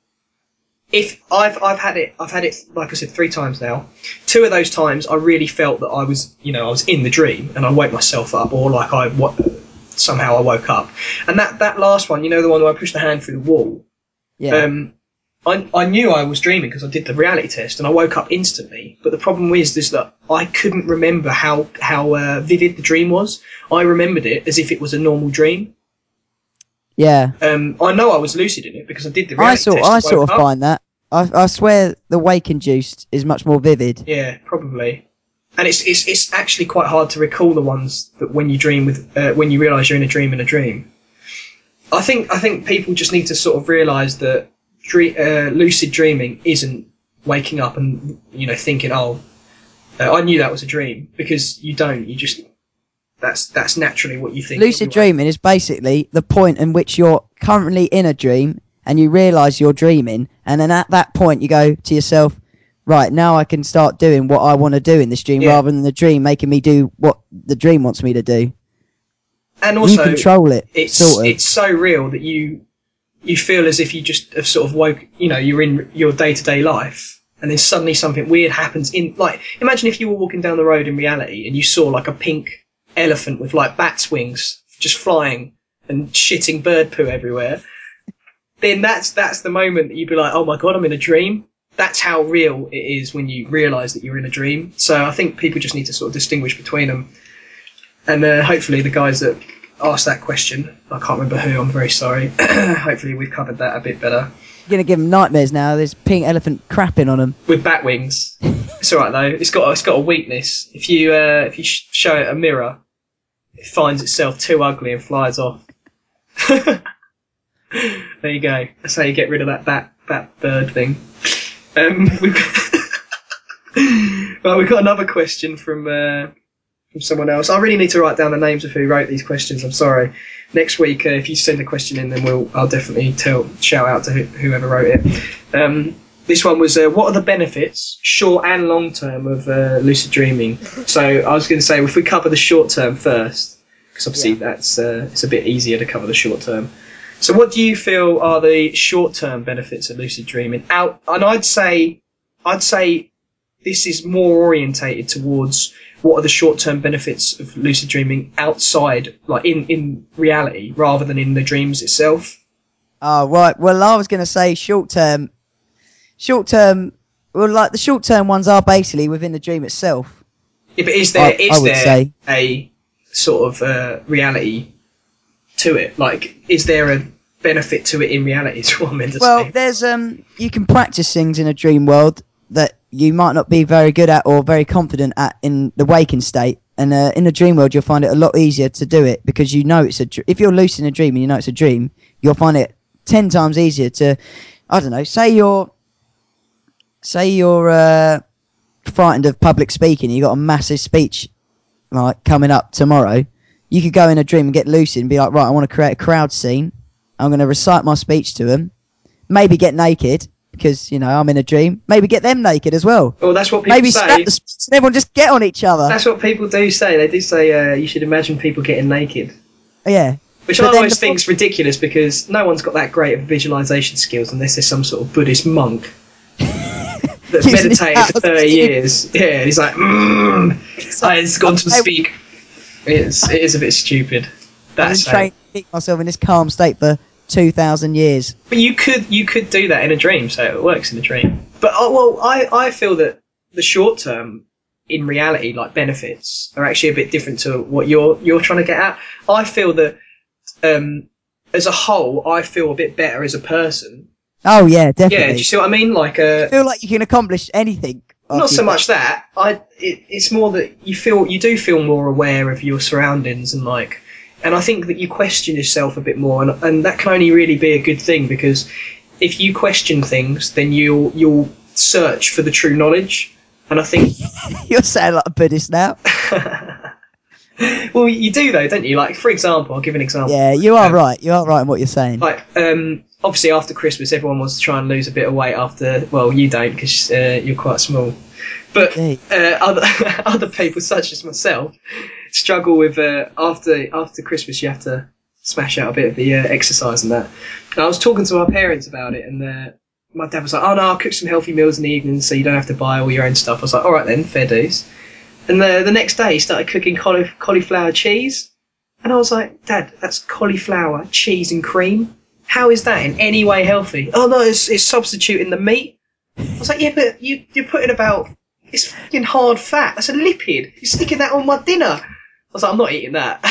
Speaker 2: if I've I've had it I've had it like I said three times now. Two of those times I really felt that I was you know I was in the dream and I woke myself up, or like I what somehow I woke up. And that that last one, you know, the one where I pushed the hand through the wall.
Speaker 3: Yeah.
Speaker 2: Um, I I knew I was dreaming because I did the reality test and I woke up instantly. But the problem is, is that I couldn't remember how how uh, vivid the dream was. I remembered it as if it was a normal dream.
Speaker 3: yeah.
Speaker 2: Um, I know I was lucid in it because I did the reality
Speaker 3: I sort
Speaker 2: test.
Speaker 3: I
Speaker 2: and
Speaker 3: sort
Speaker 2: woke
Speaker 3: of
Speaker 2: up.
Speaker 3: find that. I I swear the wake induced is much more vivid.
Speaker 2: Yeah, probably. And it's it's it's actually quite hard to recall the ones that when you dream with uh, when you realise you're in a dream in a dream. I think I think people just need to sort of realise that dream, uh, lucid dreaming isn't waking up and you know thinking, oh, uh, I knew that was a dream, because you don't. You just that's that's naturally what you think.
Speaker 3: Lucid
Speaker 2: anyway.
Speaker 3: dreaming is basically the point in which you're currently in a dream and you realise you're dreaming, and then at that point you go to yourself, right, now I can start doing what I want to do in this dream
Speaker 2: Yeah.
Speaker 3: rather than the dream making me do what the dream wants me to do.
Speaker 2: and
Speaker 3: You
Speaker 2: also
Speaker 3: control it,
Speaker 2: it's
Speaker 3: sort of.
Speaker 2: it's so real that you you feel as if you just have sort of woke. You know, you're in your day to day life, and then suddenly something weird happens. In like, imagine if you were walking down the road in reality and you saw like a pink elephant with like bat's wings just flying and shitting bird poo everywhere. Then that's that's the moment that you'd be like, oh my god, I'm in a dream. That's how real it is when you realise that you're in a dream. So I think people just need to sort of distinguish between them. And uh, hopefully the guys that asked that question, I can't remember who, I'm very sorry. Hopefully we've covered that a bit better.
Speaker 3: You're going to give them nightmares now. There's pink elephant crapping on them.
Speaker 2: With bat wings. It's alright though. It's got it's got a weakness. If you uh, if you sh- show it a mirror, it finds itself too ugly and flies off. There you go. That's how you get rid of that bat, bat bird thing. Um, we've well, we've got another question from uh, from someone else. I really need to write down the names of who wrote these questions. I'm sorry. Next week, uh, if you send a question in, then we'll I'll definitely tell shout out to who, whoever wrote it. Um, this one was uh, what are the benefits, short and long term, of uh, lucid dreaming? So I was going to say if we cover the short term first, because obviously yeah. that's uh, it's a bit easier to cover the short term. So what do you feel are the short-term benefits of lucid dreaming? Out, and I'd say, I'd say this is more orientated towards what are the short-term benefits of lucid dreaming outside, like in, in reality, rather than in the dreams itself.
Speaker 3: Oh, right. Well, I was going to say short-term, short-term, well, like the short-term ones are basically within the dream itself.
Speaker 2: Yeah, but is there,
Speaker 3: I,
Speaker 2: is
Speaker 3: I would
Speaker 2: there
Speaker 3: say.
Speaker 2: a sort of uh, reality to it? Like, is there a benefit to it in reality? Is what I meant to
Speaker 3: well,
Speaker 2: say.
Speaker 3: there's um, you can practice things in a dream world that you might not be very good at or very confident at in the waking state, and uh, in the dream world you'll find it a lot easier to do it because you know it's a. Dr- if you're lucid in a dream and you know it's a dream, you'll find it ten times easier to, I don't know, say you're, say you're uh, frightened of public speaking. You got a massive speech like coming up tomorrow. You could go in a dream and get lucid and be like, right, I want to create a crowd scene. I'm going to recite my speech to them. Maybe get naked because, you know, I'm in a dream. Maybe get them naked as well.
Speaker 2: Well, that's what people
Speaker 3: Maybe
Speaker 2: say.
Speaker 3: Maybe the and everyone just get on each other.
Speaker 2: That's what people do say. They do say uh, you should imagine people getting naked.
Speaker 3: Yeah.
Speaker 2: Which
Speaker 3: but
Speaker 2: I always
Speaker 3: the...
Speaker 2: think is ridiculous because no one's got that great of visualisation skills unless there's some sort of Buddhist monk that's meditated for thirty years. Yeah, he's like, mmm, I've gone to speak. It's, it is a bit stupid. That's
Speaker 3: I've been trained to keep myself in this calm state for two thousand years.
Speaker 2: But you could you could do that in a dream, so it works in a dream. But uh, well, I, I feel that the short term, in reality, like benefits are actually a bit different to what you're you're trying to get at. I feel that um, as a whole, I feel a bit better as a person.
Speaker 3: Oh yeah, definitely.
Speaker 2: Yeah, do you see what I mean? Like, uh,
Speaker 3: you feel like you can accomplish anything.
Speaker 2: Not so much that. I. It, it's more that you feel you do feel more aware of your surroundings and like. And I think that you question yourself a bit more, and, and that can only really be a good thing because if you question things, then you'll you'll search for the true knowledge. And I think
Speaker 3: you're sounding like a Buddhist now.
Speaker 2: Well, you do though, don't you? Like, for example, I'll give an example.
Speaker 3: Yeah, you are
Speaker 2: um,
Speaker 3: right. You are right in what you're saying.
Speaker 2: Like, um, obviously after Christmas, everyone wants to try and lose a bit of weight after. Well, you don't because uh, you're quite small, but uh, other other people, such as myself, struggle with uh, after after Christmas. You have to smash out a bit of the uh, exercise and that. And I was talking to my parents about it, and uh, my dad was like, "Oh no, I'll cook some healthy meals in the evening, so you don't have to buy all your own stuff." I was like, "All right then, fair dues." And the the next day, he started cooking cauli- cauliflower cheese, and I was like, "Dad, that's cauliflower, cheese, and cream. How is that in any way healthy?" "Oh no, it's, it's substituting the meat." I was like, "Yeah, but you you're putting about it's fucking hard fat. That's a lipid. You're sticking that on my dinner." I was like, "I'm not eating that."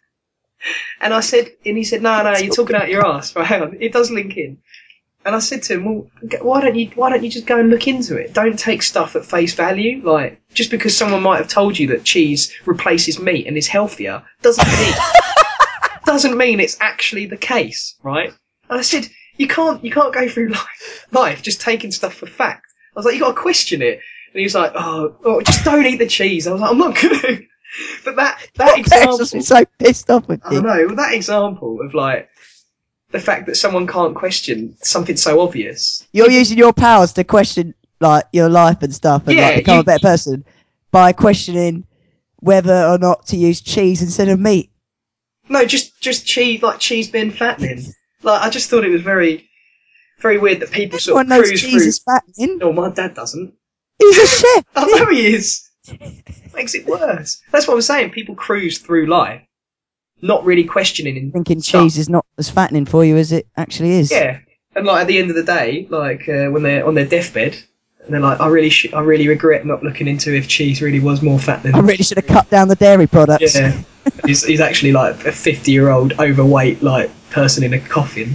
Speaker 2: And I said, and he said, "No, no, you're talking out your ass." Right, hang on, it does link in. And I said to him, "Well, why don't you why don't you just go and look into it? Don't take stuff at face value. Like, just because someone might have told you that cheese replaces meat and is healthier doesn't mean doesn't mean it's actually the case, right?" And I said, "You can't you can't go through life, life just taking stuff for fact." I was like, "You got to question it." And he was like, "Oh, oh, just don't eat the cheese." I was like, "I'm not gonna." But that that example,
Speaker 3: just be so pissed off with you.
Speaker 2: I know that example of like. The fact that someone can't question something so obvious.
Speaker 3: You're people, using your powers to question like your life and stuff and
Speaker 2: yeah,
Speaker 3: like become
Speaker 2: you,
Speaker 3: a better person by questioning whether or not to use cheese instead of meat.
Speaker 2: No, just just cheese, like cheese bin fattening. Like I just thought it was very, very weird that people sort
Speaker 3: Everyone
Speaker 2: of
Speaker 3: knows
Speaker 2: cruise
Speaker 3: cheese
Speaker 2: through.
Speaker 3: is fattening.
Speaker 2: No, my dad doesn't.
Speaker 3: He's a chef.
Speaker 2: I know he is. Makes it worse. That's what I'm saying. People cruise through life, not really questioning.
Speaker 3: Thinking
Speaker 2: stuff.
Speaker 3: cheese is not as fattening for you as it actually is.
Speaker 2: Yeah, and like at the end of the day, like uh, when they're on their deathbed, and they're like, I really, sh- I really regret not looking into if cheese really was more fattening.
Speaker 3: I really should have cut down the dairy products.
Speaker 2: Yeah, he's, he's actually like a fifty-year-old overweight like person in a coffin.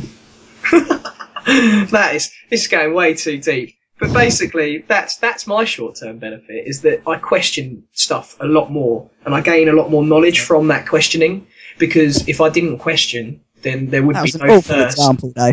Speaker 2: That is, this is going way too deep. But basically, that's that's my short-term benefit, is that I question stuff a lot more, and I gain a lot more knowledge from that questioning. Because if I didn't question, then there would
Speaker 3: That
Speaker 2: be
Speaker 3: was an
Speaker 2: no
Speaker 3: awful
Speaker 2: thirst.
Speaker 3: example, though.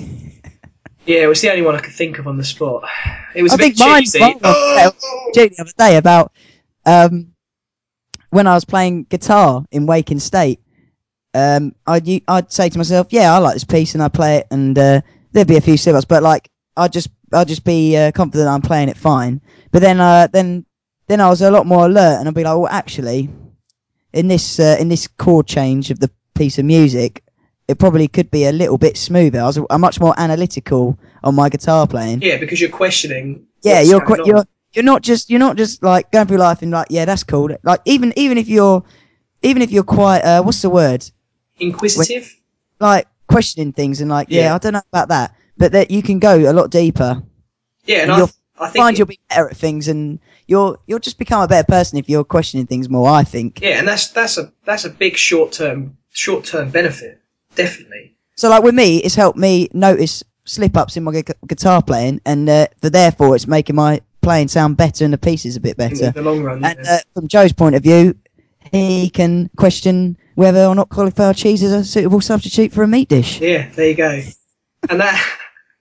Speaker 2: Yeah, it was the only one I could think of on the spot. It was
Speaker 3: I
Speaker 2: a bit
Speaker 3: think mine,
Speaker 2: cheesy.
Speaker 3: mine was
Speaker 2: Oh!
Speaker 3: the other day about um, when I was playing guitar in Waking State. Um, I'd u- I'd say to myself, yeah, I like this piece, and I play it, and uh, there'd be a few slip-ups, but like I'd just I'd just be uh, confident I'm playing it fine. But then uh, then then I was a lot more alert, and I'd be like, well, actually, in this uh, in this chord change of the piece of music, it probably could be a little bit smoother. I was I'm much more analytical on my guitar playing.
Speaker 2: Yeah, because you're questioning.
Speaker 3: Yeah,
Speaker 2: what's
Speaker 3: you're
Speaker 2: going
Speaker 3: qu-
Speaker 2: on.
Speaker 3: you're you're not just you're not just like going through life and like, yeah, that's cool. Like even even if you're even if you're quite uh, what's the word?
Speaker 2: Inquisitive.
Speaker 3: Like questioning things and like, yeah,
Speaker 2: Yeah.
Speaker 3: I don't know about that, but that you can go a lot deeper.
Speaker 2: Yeah, and,
Speaker 3: and
Speaker 2: I,
Speaker 3: you'll
Speaker 2: I think
Speaker 3: find
Speaker 2: it-
Speaker 3: you'll be better at things, and you'll you'll just become a better person if you're questioning things more, I think.
Speaker 2: yeah, and that's that's a that's a big short term short term benefit, definitely.
Speaker 3: So like with me, it's helped me notice slip ups in my gu- guitar playing, and uh, for therefore it's making my playing sound better and the pieces a bit
Speaker 2: In
Speaker 3: better.
Speaker 2: the long run.
Speaker 3: And
Speaker 2: Yeah.
Speaker 3: uh, from Joe's point of view, he can question whether or not cauliflower cheese is a suitable substitute for a meat dish.
Speaker 2: Yeah, there you go. And that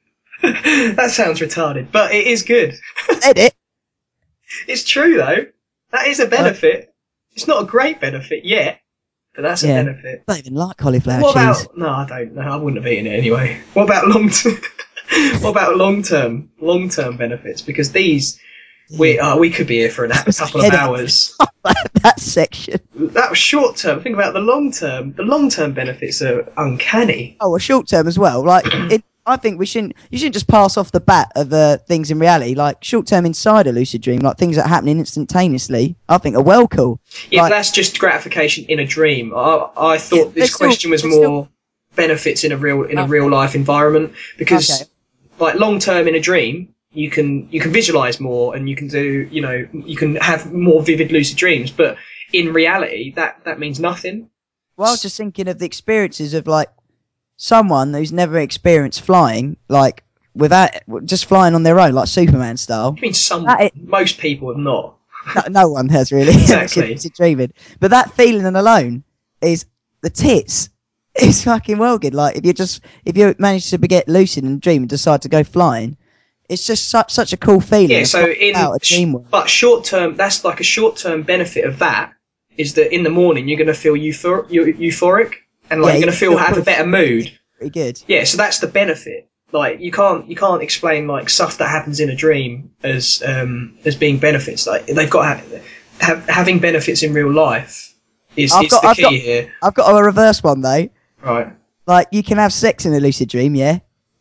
Speaker 2: that sounds retarded, but it is good.
Speaker 3: Said it.
Speaker 2: It's true though. That is a benefit. It's not a great benefit yet, but that's a
Speaker 3: Yeah.
Speaker 2: benefit.
Speaker 3: I don't even like cauliflower
Speaker 2: What
Speaker 3: cheese.
Speaker 2: about? No, I don't. No, I wouldn't have eaten it anyway. What about long? T- what about long term? Long term benefits? Because these, we uh, we could be here for an, a couple of
Speaker 3: Headache.
Speaker 2: hours.
Speaker 3: That section.
Speaker 2: That was short term. Think about the long term. The long term benefits are uncanny.
Speaker 3: Oh, well, short term as well. Like, it, I think we shouldn't. You shouldn't just pass off the bat of uh, things in reality. Like short term inside a lucid dream, like things that are happening instantaneously. I think are well cool.
Speaker 2: Yeah,
Speaker 3: like,
Speaker 2: but that's just gratification in a dream. I, I thought
Speaker 3: Yeah,
Speaker 2: this
Speaker 3: there's still-
Speaker 2: question was
Speaker 3: there's
Speaker 2: more benefits in a real in a
Speaker 3: Okay.
Speaker 2: real life environment, because
Speaker 3: Okay.
Speaker 2: like long term in a dream, you can you can visualize more, and you can do you know you can have more vivid lucid dreams. But in reality, that that means nothing.
Speaker 3: Well, I was just thinking of the experiences of like someone who's never experienced flying, like without just flying on their own, like Superman style.
Speaker 2: I mean, some
Speaker 3: That i-
Speaker 2: most people have not.
Speaker 3: No, no one has really.
Speaker 2: Exactly.
Speaker 3: Lucid dreaming, but that feeling alone is the tits. It's fucking well good. Like if you just if you manage to get lucid and dream and decide to go flying, it's just such such a cool feeling.
Speaker 2: Yeah.
Speaker 3: of
Speaker 2: So
Speaker 3: flying
Speaker 2: in
Speaker 3: out a dream world.
Speaker 2: but short term, that's like a short term benefit of that is that in the morning you're going to feel euphor- eu- euphoric, and like
Speaker 3: Yeah,
Speaker 2: you're going
Speaker 3: you
Speaker 2: to feel
Speaker 3: feel
Speaker 2: have a
Speaker 3: good.
Speaker 2: better mood.
Speaker 3: Pretty good.
Speaker 2: Yeah, so that's the benefit. Like you can't you can't explain like stuff that happens in a dream as um as being benefits. Like they've got to have, having benefits in real life is,
Speaker 3: I've
Speaker 2: is
Speaker 3: got-
Speaker 2: the
Speaker 3: I've
Speaker 2: key
Speaker 3: got-
Speaker 2: here.
Speaker 3: I've got a reverse one though.
Speaker 2: Right.
Speaker 3: Like you can have sex in a lucid dream, yeah.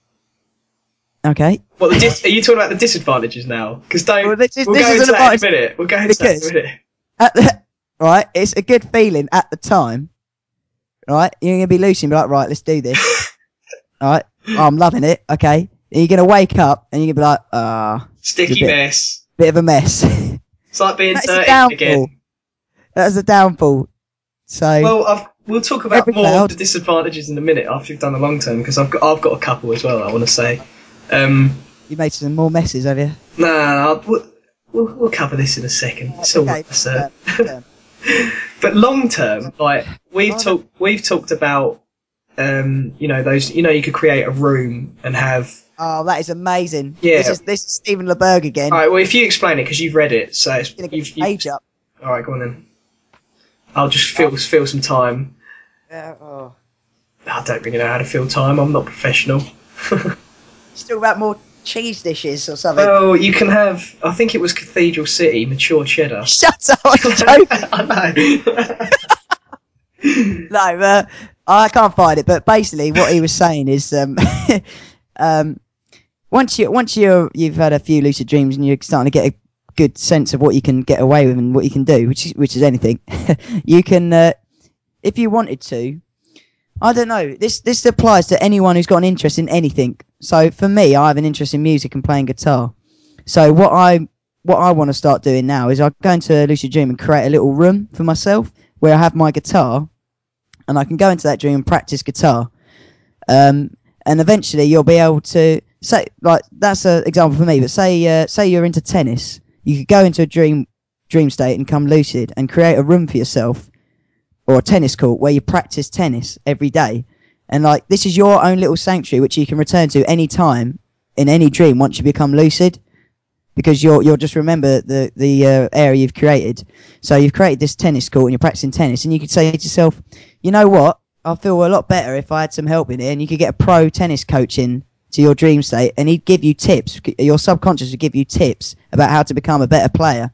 Speaker 3: Okay.
Speaker 2: Well, the dis- are you talking about the disadvantages now? Because don't
Speaker 3: Well, this is-
Speaker 2: we'll
Speaker 3: this
Speaker 2: go
Speaker 3: is
Speaker 2: into
Speaker 3: an
Speaker 2: that in a
Speaker 3: advantage
Speaker 2: minute. We'll go into that in
Speaker 3: because-
Speaker 2: a minute.
Speaker 3: At the, right, it's a good feeling at the time. Right, you're gonna be lucid and be like, right, let's do this. Alright, oh, I'm loving it. Okay, and you're gonna wake up and you're gonna be like, ah,
Speaker 2: Sticky
Speaker 3: bit-
Speaker 2: mess.
Speaker 3: bit of a mess.
Speaker 2: It's like being
Speaker 3: That's a
Speaker 2: dirty
Speaker 3: downfall.
Speaker 2: again.
Speaker 3: That's a downfall. So
Speaker 2: Well, I've, we'll talk about
Speaker 3: Every
Speaker 2: more
Speaker 3: cloud.
Speaker 2: of the disadvantages in a minute after you've done the long term, because I've got I've got a couple as well that I want to say. Um,
Speaker 3: you made some more messes, have you?
Speaker 2: no, no, no, we'll, we'll, we'll cover this in a second. It's all
Speaker 3: Okay,
Speaker 2: right, sir.
Speaker 3: um, um,
Speaker 2: But long term, like we've
Speaker 3: Oh, no.
Speaker 2: talked, we've talked about, um, you know, those, you know, you could create a room and have.
Speaker 3: Oh, that is amazing.
Speaker 2: Yeah.
Speaker 3: This is this is Stephen LeBerg again.
Speaker 2: All right, well, if you explain it because you've read it, so it's,
Speaker 3: Gonna get
Speaker 2: you've,
Speaker 3: the
Speaker 2: you've,
Speaker 3: page up.
Speaker 2: all right, go on then. I'll just fill fill some time.
Speaker 3: Yeah, oh.
Speaker 2: I don't really know how to fill time. I'm not professional.
Speaker 3: Still about more cheese dishes or something.
Speaker 2: Well, you can have. I think it was Cathedral City, mature cheddar.
Speaker 3: Shut up, I'm joking.
Speaker 2: I know.
Speaker 3: No, uh, I can't find it. But basically, what he was saying is, um, um, once you once you you've had a few lucid dreams and you're starting to get a good sense of what you can get away with and what you can do, which is which is anything, you can, uh, if you wanted to. I don't know. This this applies to anyone who's got an interest in anything. So for me, I have an interest in music and playing guitar. So what I what I want to start doing now is I go into a lucid dream and create a little room for myself where I have my guitar, and I can go into that dream and practice guitar. Um, and eventually you'll be able to say, like, that's an example for me. But say uh, say you're into tennis, you could go into a dream dream state and come lucid and create a room for yourself, or a tennis court where you practice tennis every day. And like, this is your own little sanctuary which you can return to any time in any dream once you become lucid, because you'll you'll just remember the the uh, area you've created. So you've created this tennis court and you're practicing tennis, and you could say to yourself, you know what, I feel a lot better if I had some help in here. And you could get a pro tennis coach in to your dream state, and he'd give you tips. Your subconscious would give you tips about how to become a better player.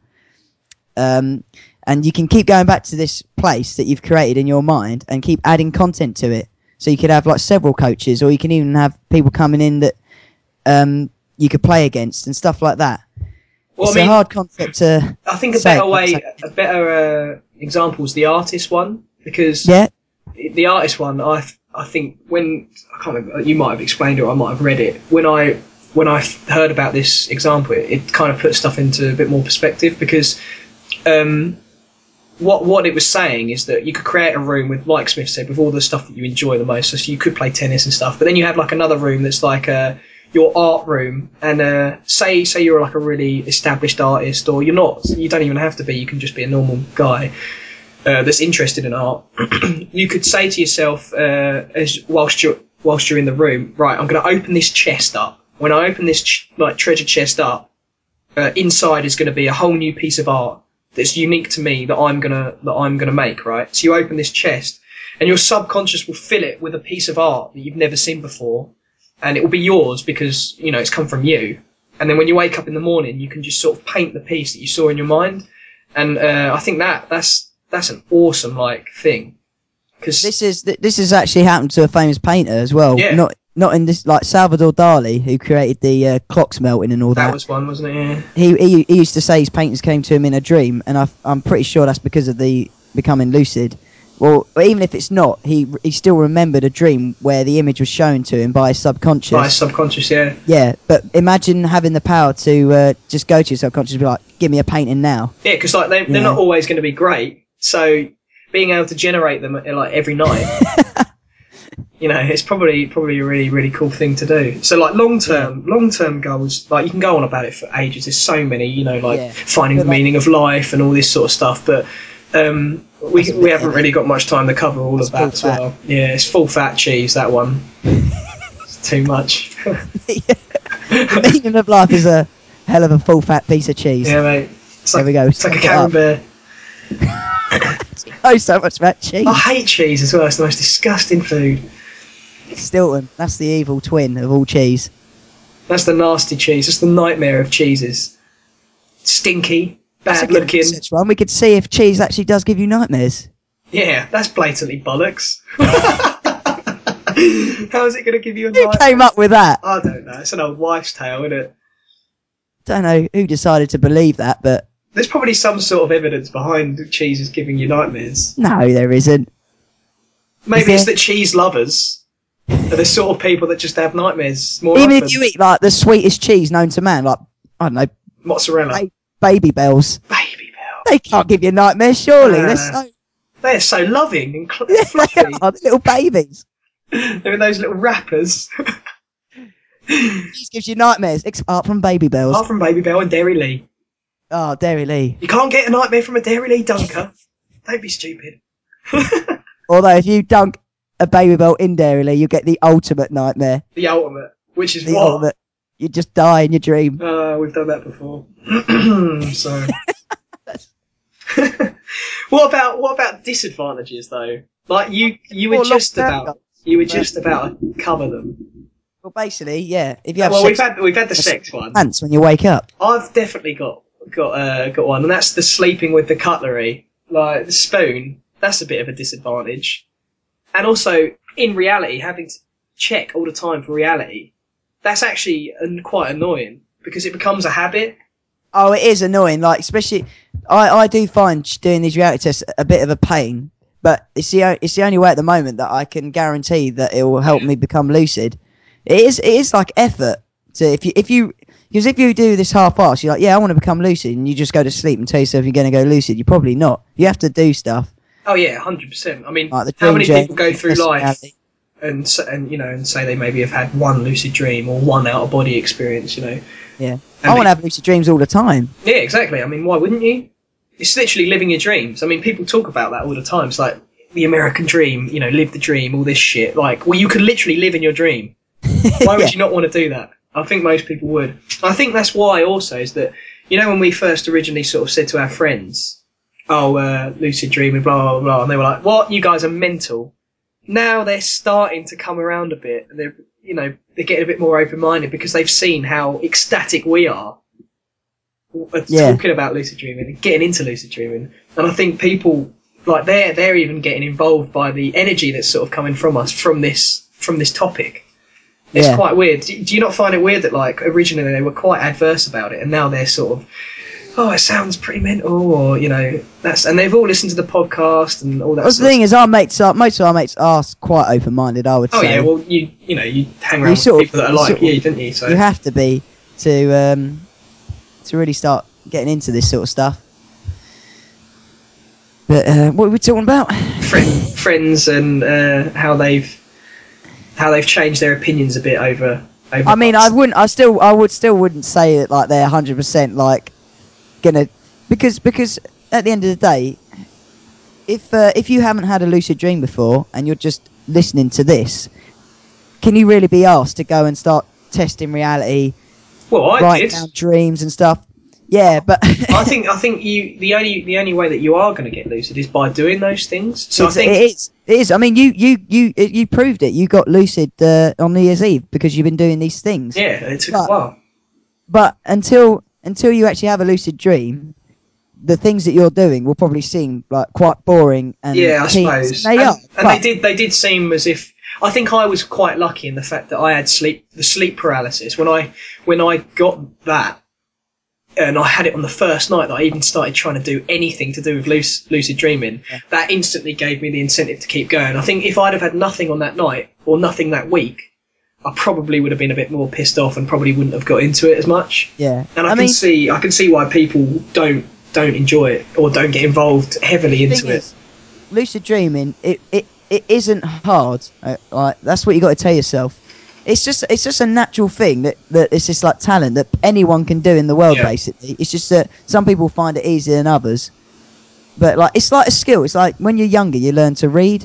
Speaker 3: Um, and you can keep going back to this place that you've created in your mind and keep adding content to it. So you could have like several coaches, or you can even have people coming in that um, you could play against and stuff like that.
Speaker 2: Well,
Speaker 3: it's
Speaker 2: I mean,
Speaker 3: a hard concept to
Speaker 2: I think a
Speaker 3: say,
Speaker 2: better way,
Speaker 3: say.
Speaker 2: a better uh, example is the artist one, because
Speaker 3: Yeah.
Speaker 2: the artist one, I I think when I can't remember, you might have explained it, or I might have read it. When I when I heard about this example, it, it kind of put stuff into a bit more perspective, because um, what what it was saying is that you could create a room with, like Smith said, with all the stuff that you enjoy the most. So you could play tennis and stuff, but then you have like another room that's like a your art room, and uh, say say you're like a really established artist, or you're not. You don't even have to be. You can just be a normal guy uh, that's interested in art. You could say to yourself, uh, as whilst you're whilst you're in the room, right, I'm going to open this chest up. When I open this ch- like treasure chest up, uh, inside is going to be a whole new piece of art that's unique to me that I'm gonna that I'm gonna make. Right. So you open this chest, and your subconscious will fill it with a piece of art that you've never seen before. And it will be yours because, you know, it's come from you. And then when you wake up in the morning, you can just sort of paint the piece that you saw in your mind. And uh, I think that that's that's an awesome like thing. Cause
Speaker 3: This is this has actually happened to a famous painter as well.
Speaker 2: Yeah.
Speaker 3: Not not in this, like Salvador Dali, who created the uh, clocks melting and all that.
Speaker 2: that was one, wasn't it? Yeah.
Speaker 3: He, he he used to say his paintings came to him in a dream, and I, I'm pretty sure that's because of the becoming lucid. Well, even if it's not, he he still remembered a dream where the image was shown to him by his subconscious.
Speaker 2: By subconscious, yeah.
Speaker 3: Yeah, but imagine having the power to uh, just go to your subconscious and be like, give me a painting now.
Speaker 2: Yeah, because like they, they're
Speaker 3: Yeah.
Speaker 2: not always going to be great. So being able to generate them uh, like every night, you know, it's probably probably a really really cool thing to do. So like long term
Speaker 3: Yeah.
Speaker 2: long term goals, like you can go on about it for ages. There's so many, you know, like
Speaker 3: Yeah.
Speaker 2: finding
Speaker 3: But
Speaker 2: the
Speaker 3: like-
Speaker 2: meaning of life and all this sort of stuff. But um, we
Speaker 3: That's a
Speaker 2: we
Speaker 3: bit
Speaker 2: haven't
Speaker 3: heavy.
Speaker 2: really got much time to cover all
Speaker 3: That's
Speaker 2: of that
Speaker 3: full
Speaker 2: as
Speaker 3: fat.
Speaker 2: well. Yeah, it's full fat cheese, that one. It's too much.
Speaker 3: The meaning of life is a hell of a full fat piece of cheese.
Speaker 2: Yeah, mate. It's
Speaker 3: There
Speaker 2: like,
Speaker 3: we go.
Speaker 2: It's like a
Speaker 3: Sum it up.
Speaker 2: camembert.
Speaker 3: Oh, so much about cheese.
Speaker 2: I hate cheese as well. It's the most disgusting food.
Speaker 3: Stilton, that's the evil twin of all cheese.
Speaker 2: That's the nasty cheese. That's the nightmare of cheeses. Stinky,
Speaker 3: That's a
Speaker 2: bad
Speaker 3: good
Speaker 2: looking.
Speaker 3: research one. We could see if cheese actually does give you nightmares.
Speaker 2: Yeah, that's blatantly bollocks. How is it going to give you a
Speaker 3: Who
Speaker 2: nightmare?
Speaker 3: came up with that?
Speaker 2: I don't know. It's an old wives' tale, isn't it?
Speaker 3: Don't know who decided to believe that, but
Speaker 2: There's probably some sort of evidence behind cheeses giving you nightmares.
Speaker 3: no, there isn't.
Speaker 2: Maybe
Speaker 3: Is
Speaker 2: it's
Speaker 3: there?
Speaker 2: that cheese lovers are the sort of people that just have nightmares more
Speaker 3: Even
Speaker 2: often.
Speaker 3: if you eat like the sweetest cheese known to man, like I don't know,
Speaker 2: Mozzarella.
Speaker 3: ba- baby bells,
Speaker 2: Baby Bell.
Speaker 3: they can't give you nightmares, surely.
Speaker 2: Uh,
Speaker 3: They're so
Speaker 2: They're so loving and cl-
Speaker 3: yeah,
Speaker 2: fluffy.
Speaker 3: they are, the little babies.
Speaker 2: They're in those little wrappers.
Speaker 3: Cheese gives you nightmares, ex- apart from baby bells.
Speaker 2: Apart from Baby Bell and Dairy Lee.
Speaker 3: Oh, Dairy Lee.
Speaker 2: You can't get a nightmare from a Dairy Lee dunker. Don't be stupid.
Speaker 3: Although if you dunk a baby bell in Dairy Lee, you get the ultimate nightmare.
Speaker 2: The ultimate. Which is
Speaker 3: The
Speaker 2: what?
Speaker 3: ultimate. You just die in your dream.
Speaker 2: Uh, we've done that before. So. what about what about disadvantages though? Like you, you were
Speaker 3: Or
Speaker 2: just
Speaker 3: long-term
Speaker 2: about
Speaker 3: goals.
Speaker 2: you were just about to cover them.
Speaker 3: Well, basically, yeah. If you have
Speaker 2: Well, we've
Speaker 3: sex
Speaker 2: had we've had the sex one.
Speaker 3: pants when you wake up.
Speaker 2: I've definitely got got uh, got one, and that's the sleeping with the cutlery, like the spoon. that's a bit of a disadvantage. And also, in reality, having to check all the time for reality, that's actually an, quite annoying because it becomes a habit.
Speaker 3: Oh, it is annoying. Like, especially, I, I do find doing these reality tests a bit of a pain, but it's the o- it's the only way at the moment that I can guarantee that it will help me become lucid. It is it is like effort to if you if you because if you do this half-ass, you're like, yeah, I want to become lucid, and you just go to sleep and tell yourself you're going to go lucid. You're probably not. You have to do stuff.
Speaker 2: Oh yeah, one hundred percent. I mean,
Speaker 3: Like the
Speaker 2: how many
Speaker 3: dream
Speaker 2: people go
Speaker 3: journey,
Speaker 2: through life
Speaker 3: personality.
Speaker 2: and s- and you know and say they maybe have had one lucid dream or one out of body experience? You know,
Speaker 3: Yeah,
Speaker 2: And
Speaker 3: I want
Speaker 2: pe-
Speaker 3: to have lucid dreams all the time.
Speaker 2: yeah, exactly. I mean, why wouldn't you? It's literally living your dreams. I mean, people talk about that all the time. It's like the American dream, you know, live the dream, all this shit. Like, well, you could literally live in your dream. Why would
Speaker 3: Yeah.
Speaker 2: you not want to do that? I think most people would. I think that's why also is that, you know, when we first originally sort of said to our friends, oh, uh, lucid dreaming, blah, blah, blah, and they were like, what? You guys are mental. Now they're starting to come around a bit. And they're, you know, they're getting a bit more open-minded because they've seen how ecstatic we are uh,
Speaker 3: Yeah.
Speaker 2: talking about lucid dreaming and getting into lucid dreaming. And I think people, like, they're, they're even getting involved by the energy that's sort of coming from us from this, from this topic. It's
Speaker 3: Yeah.
Speaker 2: quite weird. Do, do you not find it weird that, like, originally they were quite adverse about it and now they're sort of, oh, it sounds pretty mental, or, you know, that's, and they've all listened to the podcast and all that
Speaker 3: Well, the
Speaker 2: sort of
Speaker 3: thing is, our mates are most of our mates are quite open-minded. I would
Speaker 2: Oh
Speaker 3: say.
Speaker 2: yeah, well you you know you hang
Speaker 3: You
Speaker 2: around with
Speaker 3: sort of-
Speaker 2: people that are
Speaker 3: you
Speaker 2: like
Speaker 3: sort of-
Speaker 2: you, didn't you? So
Speaker 3: You have to be to um, to really start getting into this sort of stuff. But uh, what were we talking about?
Speaker 2: friend, friends and uh, how they've how they've changed their opinions a bit over. over
Speaker 3: I mean, I
Speaker 2: months.
Speaker 3: wouldn't. I still. I would still wouldn't say that like they're hundred percent like gonna because because at the end of the day, if uh, if you haven't had a lucid dream before and you're just listening to this, can you really be asked to go and start testing reality,
Speaker 2: Well, I
Speaker 3: write
Speaker 2: did.
Speaker 3: down dreams and stuff? Yeah, but
Speaker 2: I think I think you the only the only way that you are going to get lucid is by doing those things. So I
Speaker 3: It's,
Speaker 2: think
Speaker 3: it is. It is. I mean, you you you you proved it. You got lucid uh, on New Year's Eve because you've been doing these things.
Speaker 2: yeah, it took
Speaker 3: But-
Speaker 2: a while.
Speaker 3: But until until you actually have a lucid dream, the things that you're doing will probably seem like quite boring and
Speaker 2: Yeah, I
Speaker 3: tedious.
Speaker 2: suppose.
Speaker 3: They
Speaker 2: and
Speaker 3: are.
Speaker 2: and
Speaker 3: but-
Speaker 2: they did they did seem as if I think I was quite lucky in the fact that I had sleep the sleep paralysis when I when I got that. And I had it on the first night that I even started trying to do anything to do with lucid, lucid dreaming.
Speaker 3: Yeah.
Speaker 2: That instantly gave me the incentive to keep going. I think if I'd have had nothing on that night or nothing that week, I probably would have been a bit more pissed off and probably wouldn't have got into it as much.
Speaker 3: Yeah.
Speaker 2: And I,
Speaker 3: I
Speaker 2: can
Speaker 3: mean,
Speaker 2: see I can see why people don't don't enjoy it or don't get involved heavily
Speaker 3: the
Speaker 2: into
Speaker 3: thing
Speaker 2: it.
Speaker 3: is, lucid dreaming, it, it, it isn't hard. Uh, like that's what you got to tell yourself. It's just it's just a natural thing that, that it's just like talent that anyone can do in the world.
Speaker 2: Yeah.
Speaker 3: Basically, it's just that some people find it easier than others. But like it's like a skill. It's like when you're younger, you learn to read.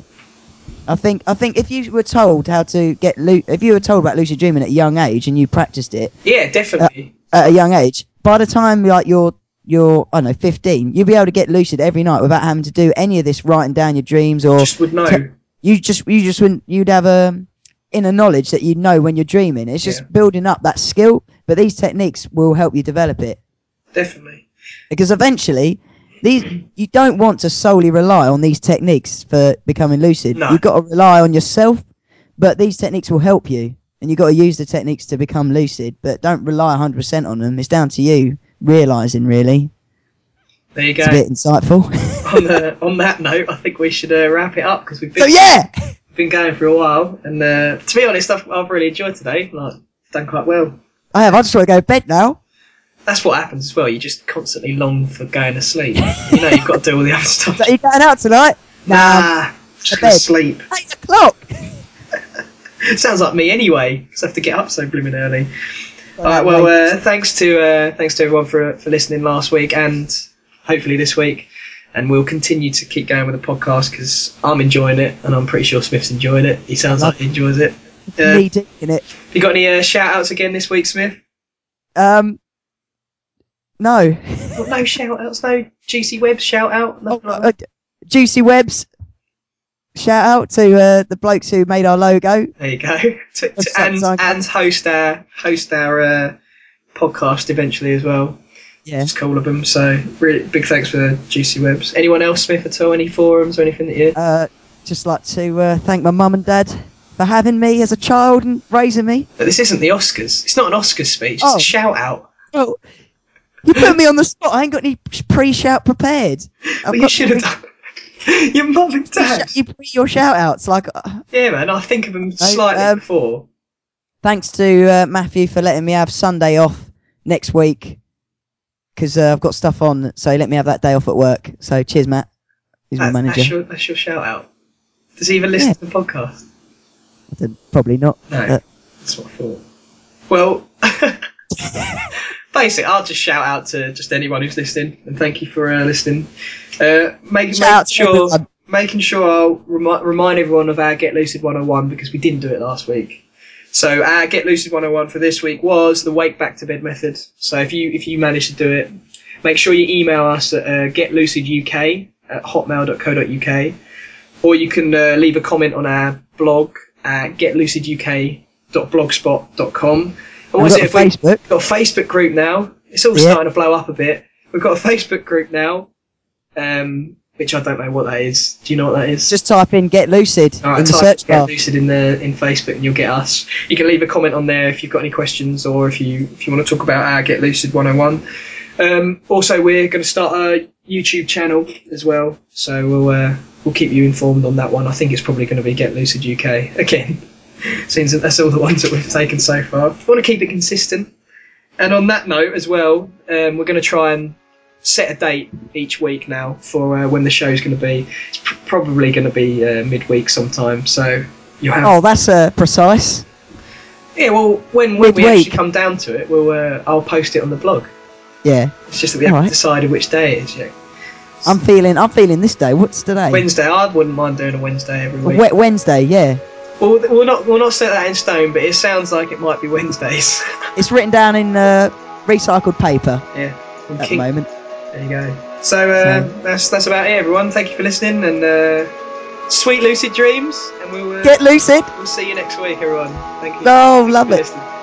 Speaker 3: I think I think if you were told how to get lu- if you were told about lucid dreaming at a young age and you practiced it
Speaker 2: Yeah, definitely.
Speaker 3: at a young age, by the time like you're you're I don't know fifteen, you'll be able to get lucid every night without having to do any of this writing down your dreams or
Speaker 2: Just would know.
Speaker 3: te- you just you just wouldn't you'd have a inner knowledge that you know when you're dreaming. It's just
Speaker 2: Yeah.
Speaker 3: building up that skill, but these techniques will help you develop it
Speaker 2: Definitely.
Speaker 3: because eventually these you don't want to solely rely on these techniques for becoming lucid.
Speaker 2: No.
Speaker 3: You've got to rely on yourself, but these techniques will help you, and you've got to use the techniques to become lucid. But don't rely one hundred percent on them. It's down to you realizing. Really,
Speaker 2: There you
Speaker 3: it's
Speaker 2: go.
Speaker 3: a bit insightful.
Speaker 2: on, the, on that note, I think we should uh, wrap it up because we've been
Speaker 3: So yeah,
Speaker 2: been going for a while, and uh, to be honest, I've, I've really enjoyed today. Like, done quite well.
Speaker 3: I have. I just want to go to bed now.
Speaker 2: That's what happens as well. You just constantly long for going to sleep. You know, you've got to do all the other stuff.
Speaker 3: So you going out tonight?
Speaker 2: Nah, just
Speaker 3: to
Speaker 2: gonna
Speaker 3: bed.
Speaker 2: sleep.
Speaker 3: Eight o'clock.
Speaker 2: Sounds like me anyway. Because I have to get up so blooming early. All right. Well, uh, thanks to uh, thanks to everyone for for listening last week and hopefully this week. And we'll continue to keep going with the podcast because I'm enjoying it, and I'm pretty sure Smith's enjoying it. He sounds like he enjoys it. Uh,
Speaker 3: Me deep in it.
Speaker 2: you got any uh, shout outs again this week, Smith?
Speaker 3: Um, no.
Speaker 2: Got no shout outs, no Juicy Webs shout out,
Speaker 3: Oh,
Speaker 2: nothing like
Speaker 3: uh,
Speaker 2: that.
Speaker 3: Juicy Webs. Shout out to uh, the blokes who made our logo.
Speaker 2: There you go. to, to,
Speaker 3: That's
Speaker 2: and
Speaker 3: something.
Speaker 2: and host our host our uh, podcast eventually as well.
Speaker 3: Yeah.
Speaker 2: Just cool of them. So really big thanks for Juicy Webs. Anyone else, Smith, at all? Any forums or anything that you?
Speaker 3: Uh, just like to uh, thank my mum and dad for having me as a child and raising me.
Speaker 2: But this isn't the Oscars. It's not an Oscars speech. It's
Speaker 3: Oh.
Speaker 2: a shout out.
Speaker 3: Oh, you put me on the spot. I ain't got any pre-shout prepared. I've
Speaker 2: Well, you
Speaker 3: got
Speaker 2: should have done. Your mum and
Speaker 3: You,
Speaker 2: dad.
Speaker 3: sh- you pre your shout-outs. Like, uh,
Speaker 2: Yeah, man. I think of them slightly
Speaker 3: um,
Speaker 2: before.
Speaker 3: thanks to uh, Matthew for letting me have Sunday off next week because uh, I've got stuff on. So he let me have that day off at work. So cheers, Matt. He's my
Speaker 2: That,
Speaker 3: manager.
Speaker 2: that's, your, that's your shout out. Does he even listen
Speaker 3: Yeah.
Speaker 2: to the podcast?
Speaker 3: I said, probably not.
Speaker 2: No.
Speaker 3: Uh,
Speaker 2: That's what I thought. Well, basically, I'll just shout out to just anyone who's listening, and thank you for uh, listening. Uh, make,
Speaker 3: Shout out
Speaker 2: making
Speaker 3: to
Speaker 2: sure,
Speaker 3: everyone.
Speaker 2: making sure I'll remi- remind everyone of our Get Lucid one oh one because we didn't do it last week. So our Get Lucid one oh one for this week was the wake back to bed method. So if you if you manage to do it, make sure you email us at uh, getluciduk at hotmail dot co dot uk, or you can uh, leave a comment on our blog at getluciduk dot blogspot dot com. And
Speaker 3: we've
Speaker 2: what's
Speaker 3: got
Speaker 2: it?
Speaker 3: a
Speaker 2: If we-
Speaker 3: Facebook.
Speaker 2: got a Facebook group now. It's all
Speaker 3: Yeah.
Speaker 2: starting to blow up a bit. We've got a Facebook group now, um, which I don't know what that is. Do you know what that is?
Speaker 3: Just type in "Get Lucid"
Speaker 2: All right,
Speaker 3: in the
Speaker 2: type
Speaker 3: search
Speaker 2: Get
Speaker 3: bar.
Speaker 2: Lucid in the in Facebook, and you'll get us. You can leave a comment on there if you've got any questions, or if you if you want to talk about our Get Lucid one oh one. Um, also, we're going to start a YouTube channel as well, so we'll uh, we'll keep you informed on that one. I think it's probably going to be Get Lucid U K again. Seems that that's all the ones that we've taken so far. We want to keep it consistent. And on that note as well, um, we're going to try and set a date each week now for uh, when the show's going to be. It's pr- probably going to be uh, midweek sometime. So you'll have.
Speaker 3: Oh, that's uh, precise.
Speaker 2: Yeah, well, when, when we
Speaker 3: Midweek.
Speaker 2: actually come down to it, we'll uh, I'll post it on the blog.
Speaker 3: Yeah.
Speaker 2: It's just that we haven't
Speaker 3: Alright.
Speaker 2: decided which day it is yet.
Speaker 3: I'm feeling. I'm feeling this day. What's today?
Speaker 2: Wednesday. I wouldn't mind doing a Wednesday every week.
Speaker 3: Wed- Wednesday. Yeah.
Speaker 2: Well, we'll not we'll not set that in stone, but it sounds like it might be Wednesdays.
Speaker 3: It's written down in uh, recycled paper
Speaker 2: Yeah. And
Speaker 3: at
Speaker 2: keep-
Speaker 3: the moment.
Speaker 2: There you go. So uh,
Speaker 3: So-
Speaker 2: that's that's about it, everyone. Thank you for listening, and uh, sweet lucid dreams. And we'll uh,
Speaker 3: Get lucid.
Speaker 2: we'll see you next week, everyone. Thank you.
Speaker 3: Oh,
Speaker 2: Thank you
Speaker 3: love
Speaker 2: for
Speaker 3: it.
Speaker 2: listening.